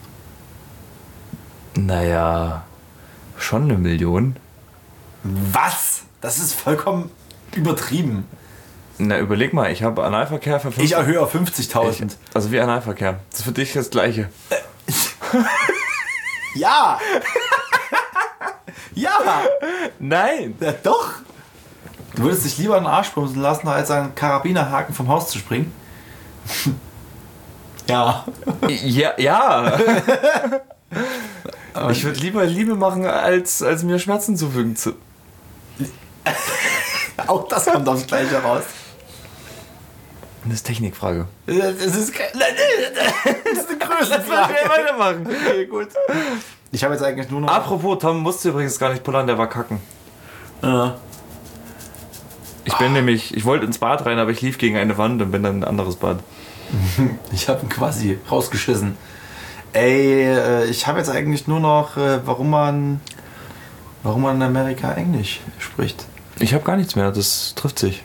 naja, schon 1 Million. Was? Das ist vollkommen übertrieben. Na, überleg mal, ich habe Analverkehr für 50. Ich erhöhe auf 50.000. Also wie Analverkehr. Das ist für dich das Gleiche. Ja! Ja! Nein! Ja, doch! Du würdest dich lieber einen Arsch bumsen lassen, als einen Karabinerhaken vom Haus zu springen? Ja. Ja. Ich würde lieber Liebe machen, als mir Schmerzen zufügen zu. Auch das kommt aufs Gleiche raus. Das ist Technikfrage. Das ist eine Größenfrage. Weitermachen. Okay, gut. Ich habe jetzt eigentlich nur noch... Apropos, Tom musste übrigens gar nicht pullern, der war kacken. Ich wollte ins Bad rein, aber ich lief gegen eine Wand und bin dann in ein anderes Bad. Ich habe ihn quasi rausgeschissen. Ey, ich habe jetzt eigentlich nur noch, warum man in Amerika Englisch spricht. Ich habe gar nichts mehr, das trifft sich.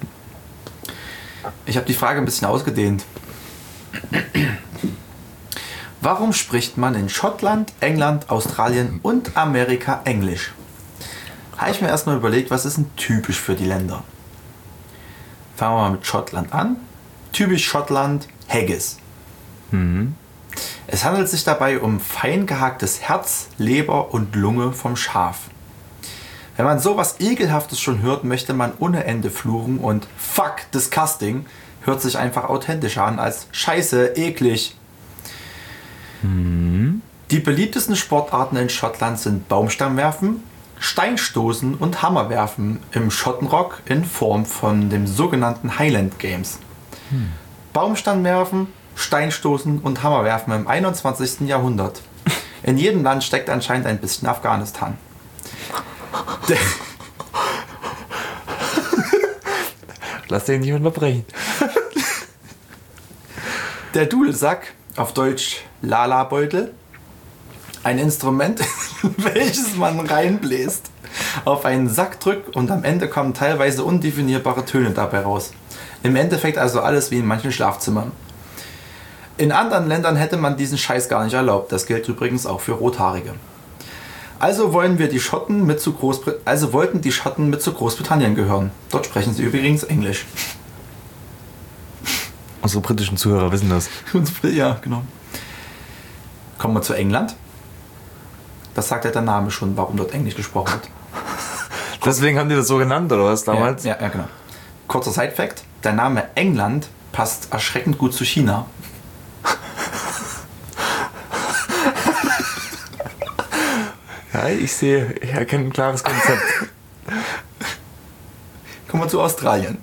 Ich habe die Frage ein bisschen ausgedehnt. Warum spricht man in Schottland, England, Australien und Amerika Englisch? Habe ich mir erstmal überlegt, was ist denn typisch für die Länder? Fangen wir mal mit Schottland an. Typisch Schottland, Haggis. Es handelt sich dabei um fein gehacktes Herz, Leber und Lunge vom Schaf. Wenn man sowas Ekelhaftes schon hört, möchte man ohne Ende fluchen und fuck, disgusting hört sich einfach authentischer an als scheiße, eklig. Die beliebtesten Sportarten in Schottland sind Baumstammwerfen, Steinstoßen und Hammerwerfen im Schottenrock in Form von dem sogenannten Highland Games. Baumstammwerfen, Steinstoßen und Hammerwerfen im 21. Jahrhundert. In jedem Land steckt anscheinend ein bisschen Afghanistan. Lass den nicht unterbrechen. Der Dudelsack, auf Deutsch Lala-Beutel, ein Instrument, welches man reinbläst, auf einen Sack drückt und am Ende kommen teilweise undefinierbare Töne dabei raus. Im Endeffekt also alles wie in manchen Schlafzimmern. In anderen Ländern hätte man diesen Scheiß gar nicht erlaubt. Das gilt übrigens auch für Rothaarige. Also wollten die Schotten mit zu Großbritannien gehören. Dort sprechen sie übrigens Englisch. Unsere britischen Zuhörer wissen das. Ja, genau. Kommen wir zu England. Das sagt ja der Name schon, warum dort Englisch gesprochen wird. Deswegen haben die das so genannt, oder was damals? Ja, genau. Kurzer Side-Fact. Der Name England passt erschreckend gut zu China. Ja, ich erkenne ein klares Konzept. Kommen wir zu Australien.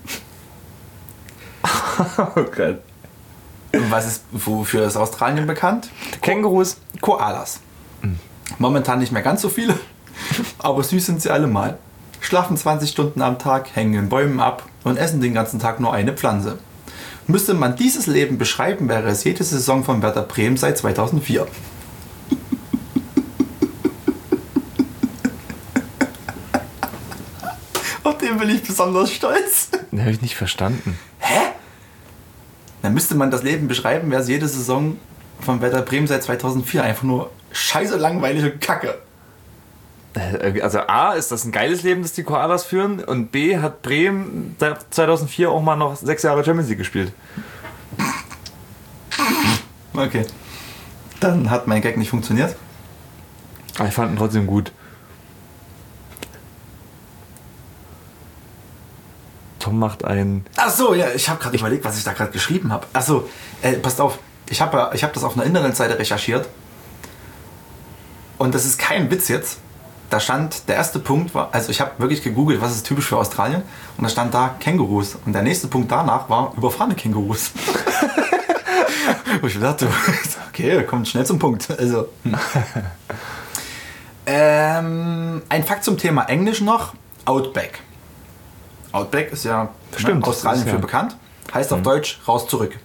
Oh Gott. Wofür ist Australien bekannt? Kängurus. Koalas. Momentan nicht mehr ganz so viele, aber süß sind sie alle mal. Schlafen 20 Stunden am Tag, hängen in Bäumen ab und essen den ganzen Tag nur eine Pflanze. Müsste man dieses Leben beschreiben, wäre es jede Saison von Werder Bremen seit 2004. Auf den bin ich besonders stolz. Den habe ich nicht verstanden. Hä? Dann müsste man das Leben beschreiben, wäre es jede Saison von Werder Bremen seit 2004 einfach nur scheiße langweilige Kacke. Also A, ist das ein geiles Leben, das die Koalas führen, und B, hat Bremen seit 2004 auch mal noch 6 Jahre Champions League gespielt. Okay. Dann hat mein Gag nicht funktioniert. Aber ich fand ihn trotzdem gut. Tom macht ein... Achso, ja, ich habe gerade überlegt, was ich da gerade geschrieben habe. Achso, passt auf, ich hab das auf einer Internetseite recherchiert. Und das ist kein Witz jetzt. Da stand, der erste Punkt war, also ich habe wirklich gegoogelt, was ist typisch für Australien, und da stand da Kängurus. Und der nächste Punkt danach war überfahrene Kängurus. Wo ich dachte, okay, kommt schnell zum Punkt. Also, ein Fakt zum Thema Englisch noch, Outback. Outback ist ja Australien für bekannt. Heißt auf Deutsch, raus zurück.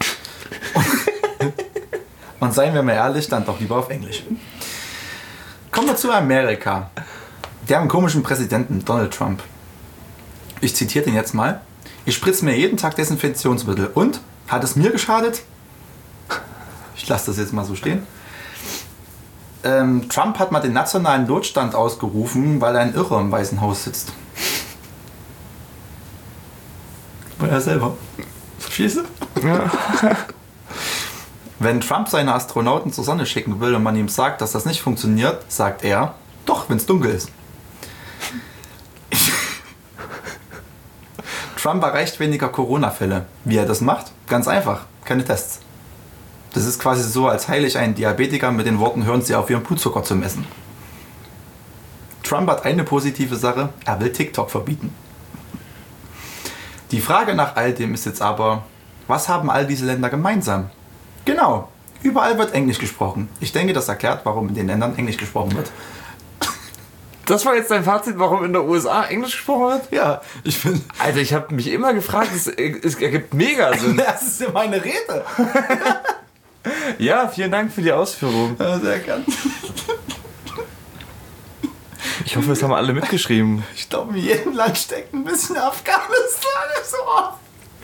Und seien wir mal ehrlich, dann doch lieber auf Englisch. Kommen wir zu Amerika. Die haben einen komischen Präsidenten, Donald Trump. Ich zitiere den jetzt mal. Ich spritze mir jeden Tag Desinfektionsmittel. Und? Hat es mir geschadet? Ich lasse das jetzt mal so stehen. Trump hat mal den nationalen Notstand ausgerufen, weil ein Irrer im Weißen Haus sitzt. Bei er selber. Verstehst du? Ja. Wenn Trump seine Astronauten zur Sonne schicken will und man ihm sagt, dass das nicht funktioniert, sagt er, doch, wenn es dunkel ist. Trump erreicht weniger Corona-Fälle. Wie er das macht? Ganz einfach, keine Tests. Das ist quasi so, als heile ich einen Diabetiker mit den Worten, hören Sie auf, Ihren Blutzucker zu messen. Trump hat eine positive Sache, er will TikTok verbieten. Die Frage nach all dem ist jetzt aber, was haben all diese Länder gemeinsam? Genau, überall wird Englisch gesprochen. Ich denke, das erklärt, warum in den Ländern Englisch gesprochen wird. Das war jetzt dein Fazit, warum in der USA Englisch gesprochen wird? Ja, ich finde... Alter, ich habe mich immer gefragt, es ergibt mega Sinn. Das ist ja meine Rede. Ja, vielen Dank für die Ausführung. Ja, sehr gern. Ich hoffe, das haben alle mitgeschrieben. Ich glaube, in jedem Land steckt ein bisschen Afghanistan. So oft.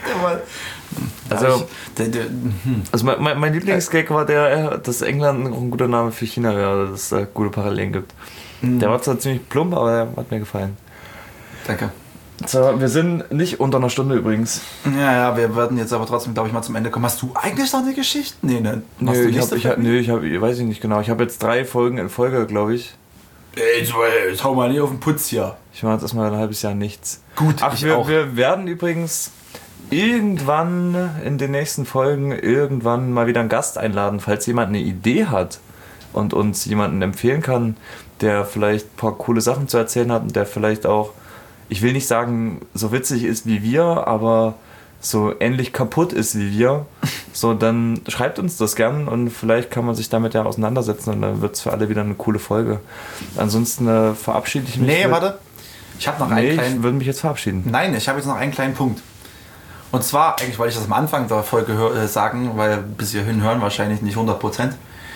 Also mein Lieblingsgag war dass England ein guter Name für China wäre, dass es gute Parallelen gibt. Der war zwar ziemlich plump, aber der hat mir gefallen. Danke. So, wir sind nicht unter einer Stunde übrigens. Ja, wir werden jetzt aber trotzdem, glaube ich, mal zum Ende kommen. Hast du eigentlich noch eine Geschichte? Nee, ne? Ich weiß nicht genau. Ich habe jetzt 3 Folgen in Folge, glaube ich. Jetzt hau mal nicht auf den Putz hier. Ich mache jetzt erstmal ein halbes Jahr nichts. Gut, wir werden übrigens irgendwann in den nächsten Folgen mal wieder einen Gast einladen, falls jemand eine Idee hat und uns jemanden empfehlen kann, der vielleicht ein paar coole Sachen zu erzählen hat und der vielleicht auch, ich will nicht sagen, so witzig ist wie wir, aber so ähnlich kaputt ist wie wir, so dann schreibt uns das gern und vielleicht kann man sich damit ja auseinandersetzen und dann wird es für alle wieder eine coole Folge. Ansonsten verabschiede ich mich. Warte. Ich habe noch einen kleinen... Ich würde mich jetzt verabschieden. Nein, ich habe jetzt noch einen kleinen Punkt. Und zwar, eigentlich wollte ich das am Anfang der Folge sagen, weil bis hierhin hören wahrscheinlich nicht 100%.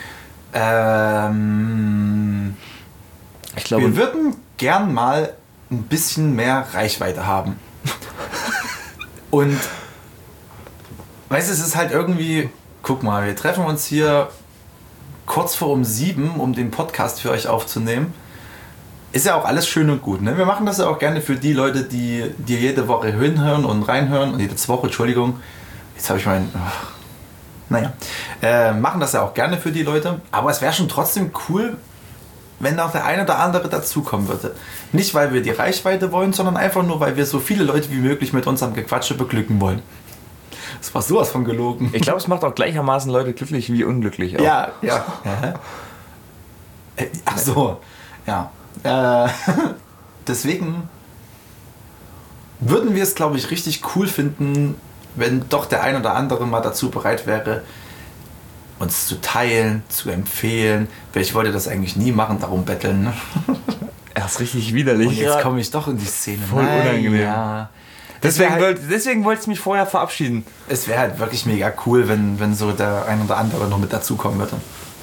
Ich glaube, wir würden gern mal ein bisschen mehr Reichweite haben. Und weißt du, es ist halt irgendwie, guck mal, wir treffen uns hier kurz vor um 7, um den Podcast für euch aufzunehmen. Ist ja auch alles schön und gut, ne? Wir machen das ja auch gerne für die Leute, die jede Woche hinhören und reinhören und jede Woche, Entschuldigung, jetzt habe ich machen das ja auch gerne für die Leute, aber es wäre schon trotzdem cool, wenn da der eine oder andere dazukommen würde. Nicht, weil wir die Reichweite wollen, sondern einfach nur, weil wir so viele Leute wie möglich mit unserem Gequatsche beglücken wollen. Das war sowas von gelogen. Ich glaube, es macht auch gleichermaßen Leute glücklich wie unglücklich. Auch. Ja. Ach so, ja. Deswegen würden wir es, glaube ich, richtig cool finden, wenn doch der ein oder andere mal dazu bereit wäre, uns zu teilen, zu empfehlen. Ich wollte das eigentlich nie machen, darum betteln. Ne? Er ist richtig widerlich. Und jetzt komme ich doch in die Szene. Voll unangenehm. Ja. Deswegen wollte ich mich vorher verabschieden. Es wäre halt wirklich mega cool, wenn so der ein oder andere noch mit dazukommen würde.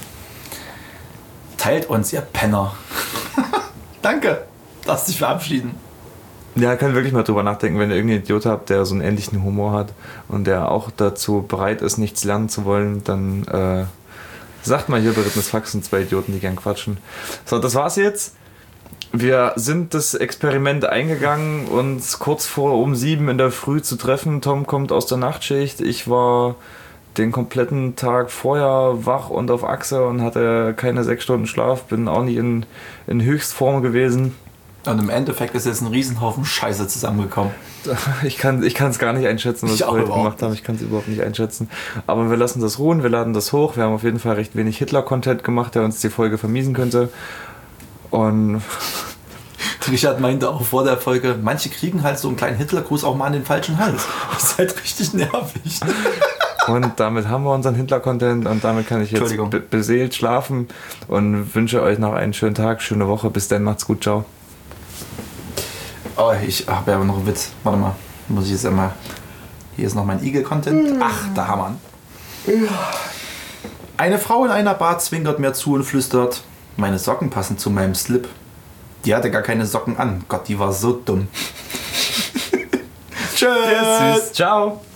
Teilt uns, ihr Penner. Danke. Lass dich verabschieden. Ja, kann wirklich mal drüber nachdenken, wenn ihr irgendeinen Idiot habt, der so einen ähnlichen Humor hat und der auch dazu bereit ist, nichts lernen zu wollen, dann sagt mal hier berittenes Fax sind 2 Idioten, die gern quatschen. So, das war's jetzt. Wir sind das Experiment eingegangen, uns kurz vor um 7 in der Früh zu treffen. Tom kommt aus der Nachtschicht. Ich war den kompletten Tag vorher wach und auf Achse und hatte keine 6 Stunden Schlaf. Bin auch nicht in Höchstform gewesen. Und im Endeffekt ist jetzt ein Riesenhaufen Scheiße zusammengekommen. Ich kann es gar nicht einschätzen, was wir heute gemacht haben. Ich kann es überhaupt nicht einschätzen. Aber wir lassen das ruhen, wir laden das hoch. Wir haben auf jeden Fall recht wenig Hitler-Content gemacht, der uns die Folge vermiesen könnte. Und Richard meinte auch vor der Folge, manche kriegen halt so einen kleinen Hitlergruß auch mal an den falschen Hals. Das ist halt richtig nervig. Und damit haben wir unseren Hitler-Content und damit kann ich jetzt beseelt schlafen und wünsche euch noch einen schönen Tag, schöne Woche. Bis dann, macht's gut, ciao. Oh, ich habe ja aber noch einen Witz. Warte mal, muss ich jetzt einmal... Hier ist noch mein Igel-Content. Ach, da haben wir ihn. Eine Frau in einer Bar zwinkert mir zu und flüstert, meine Socken passen zu meinem Slip. Die hatte gar keine Socken an. Gott, die war so dumm. Tschüss. Ciao.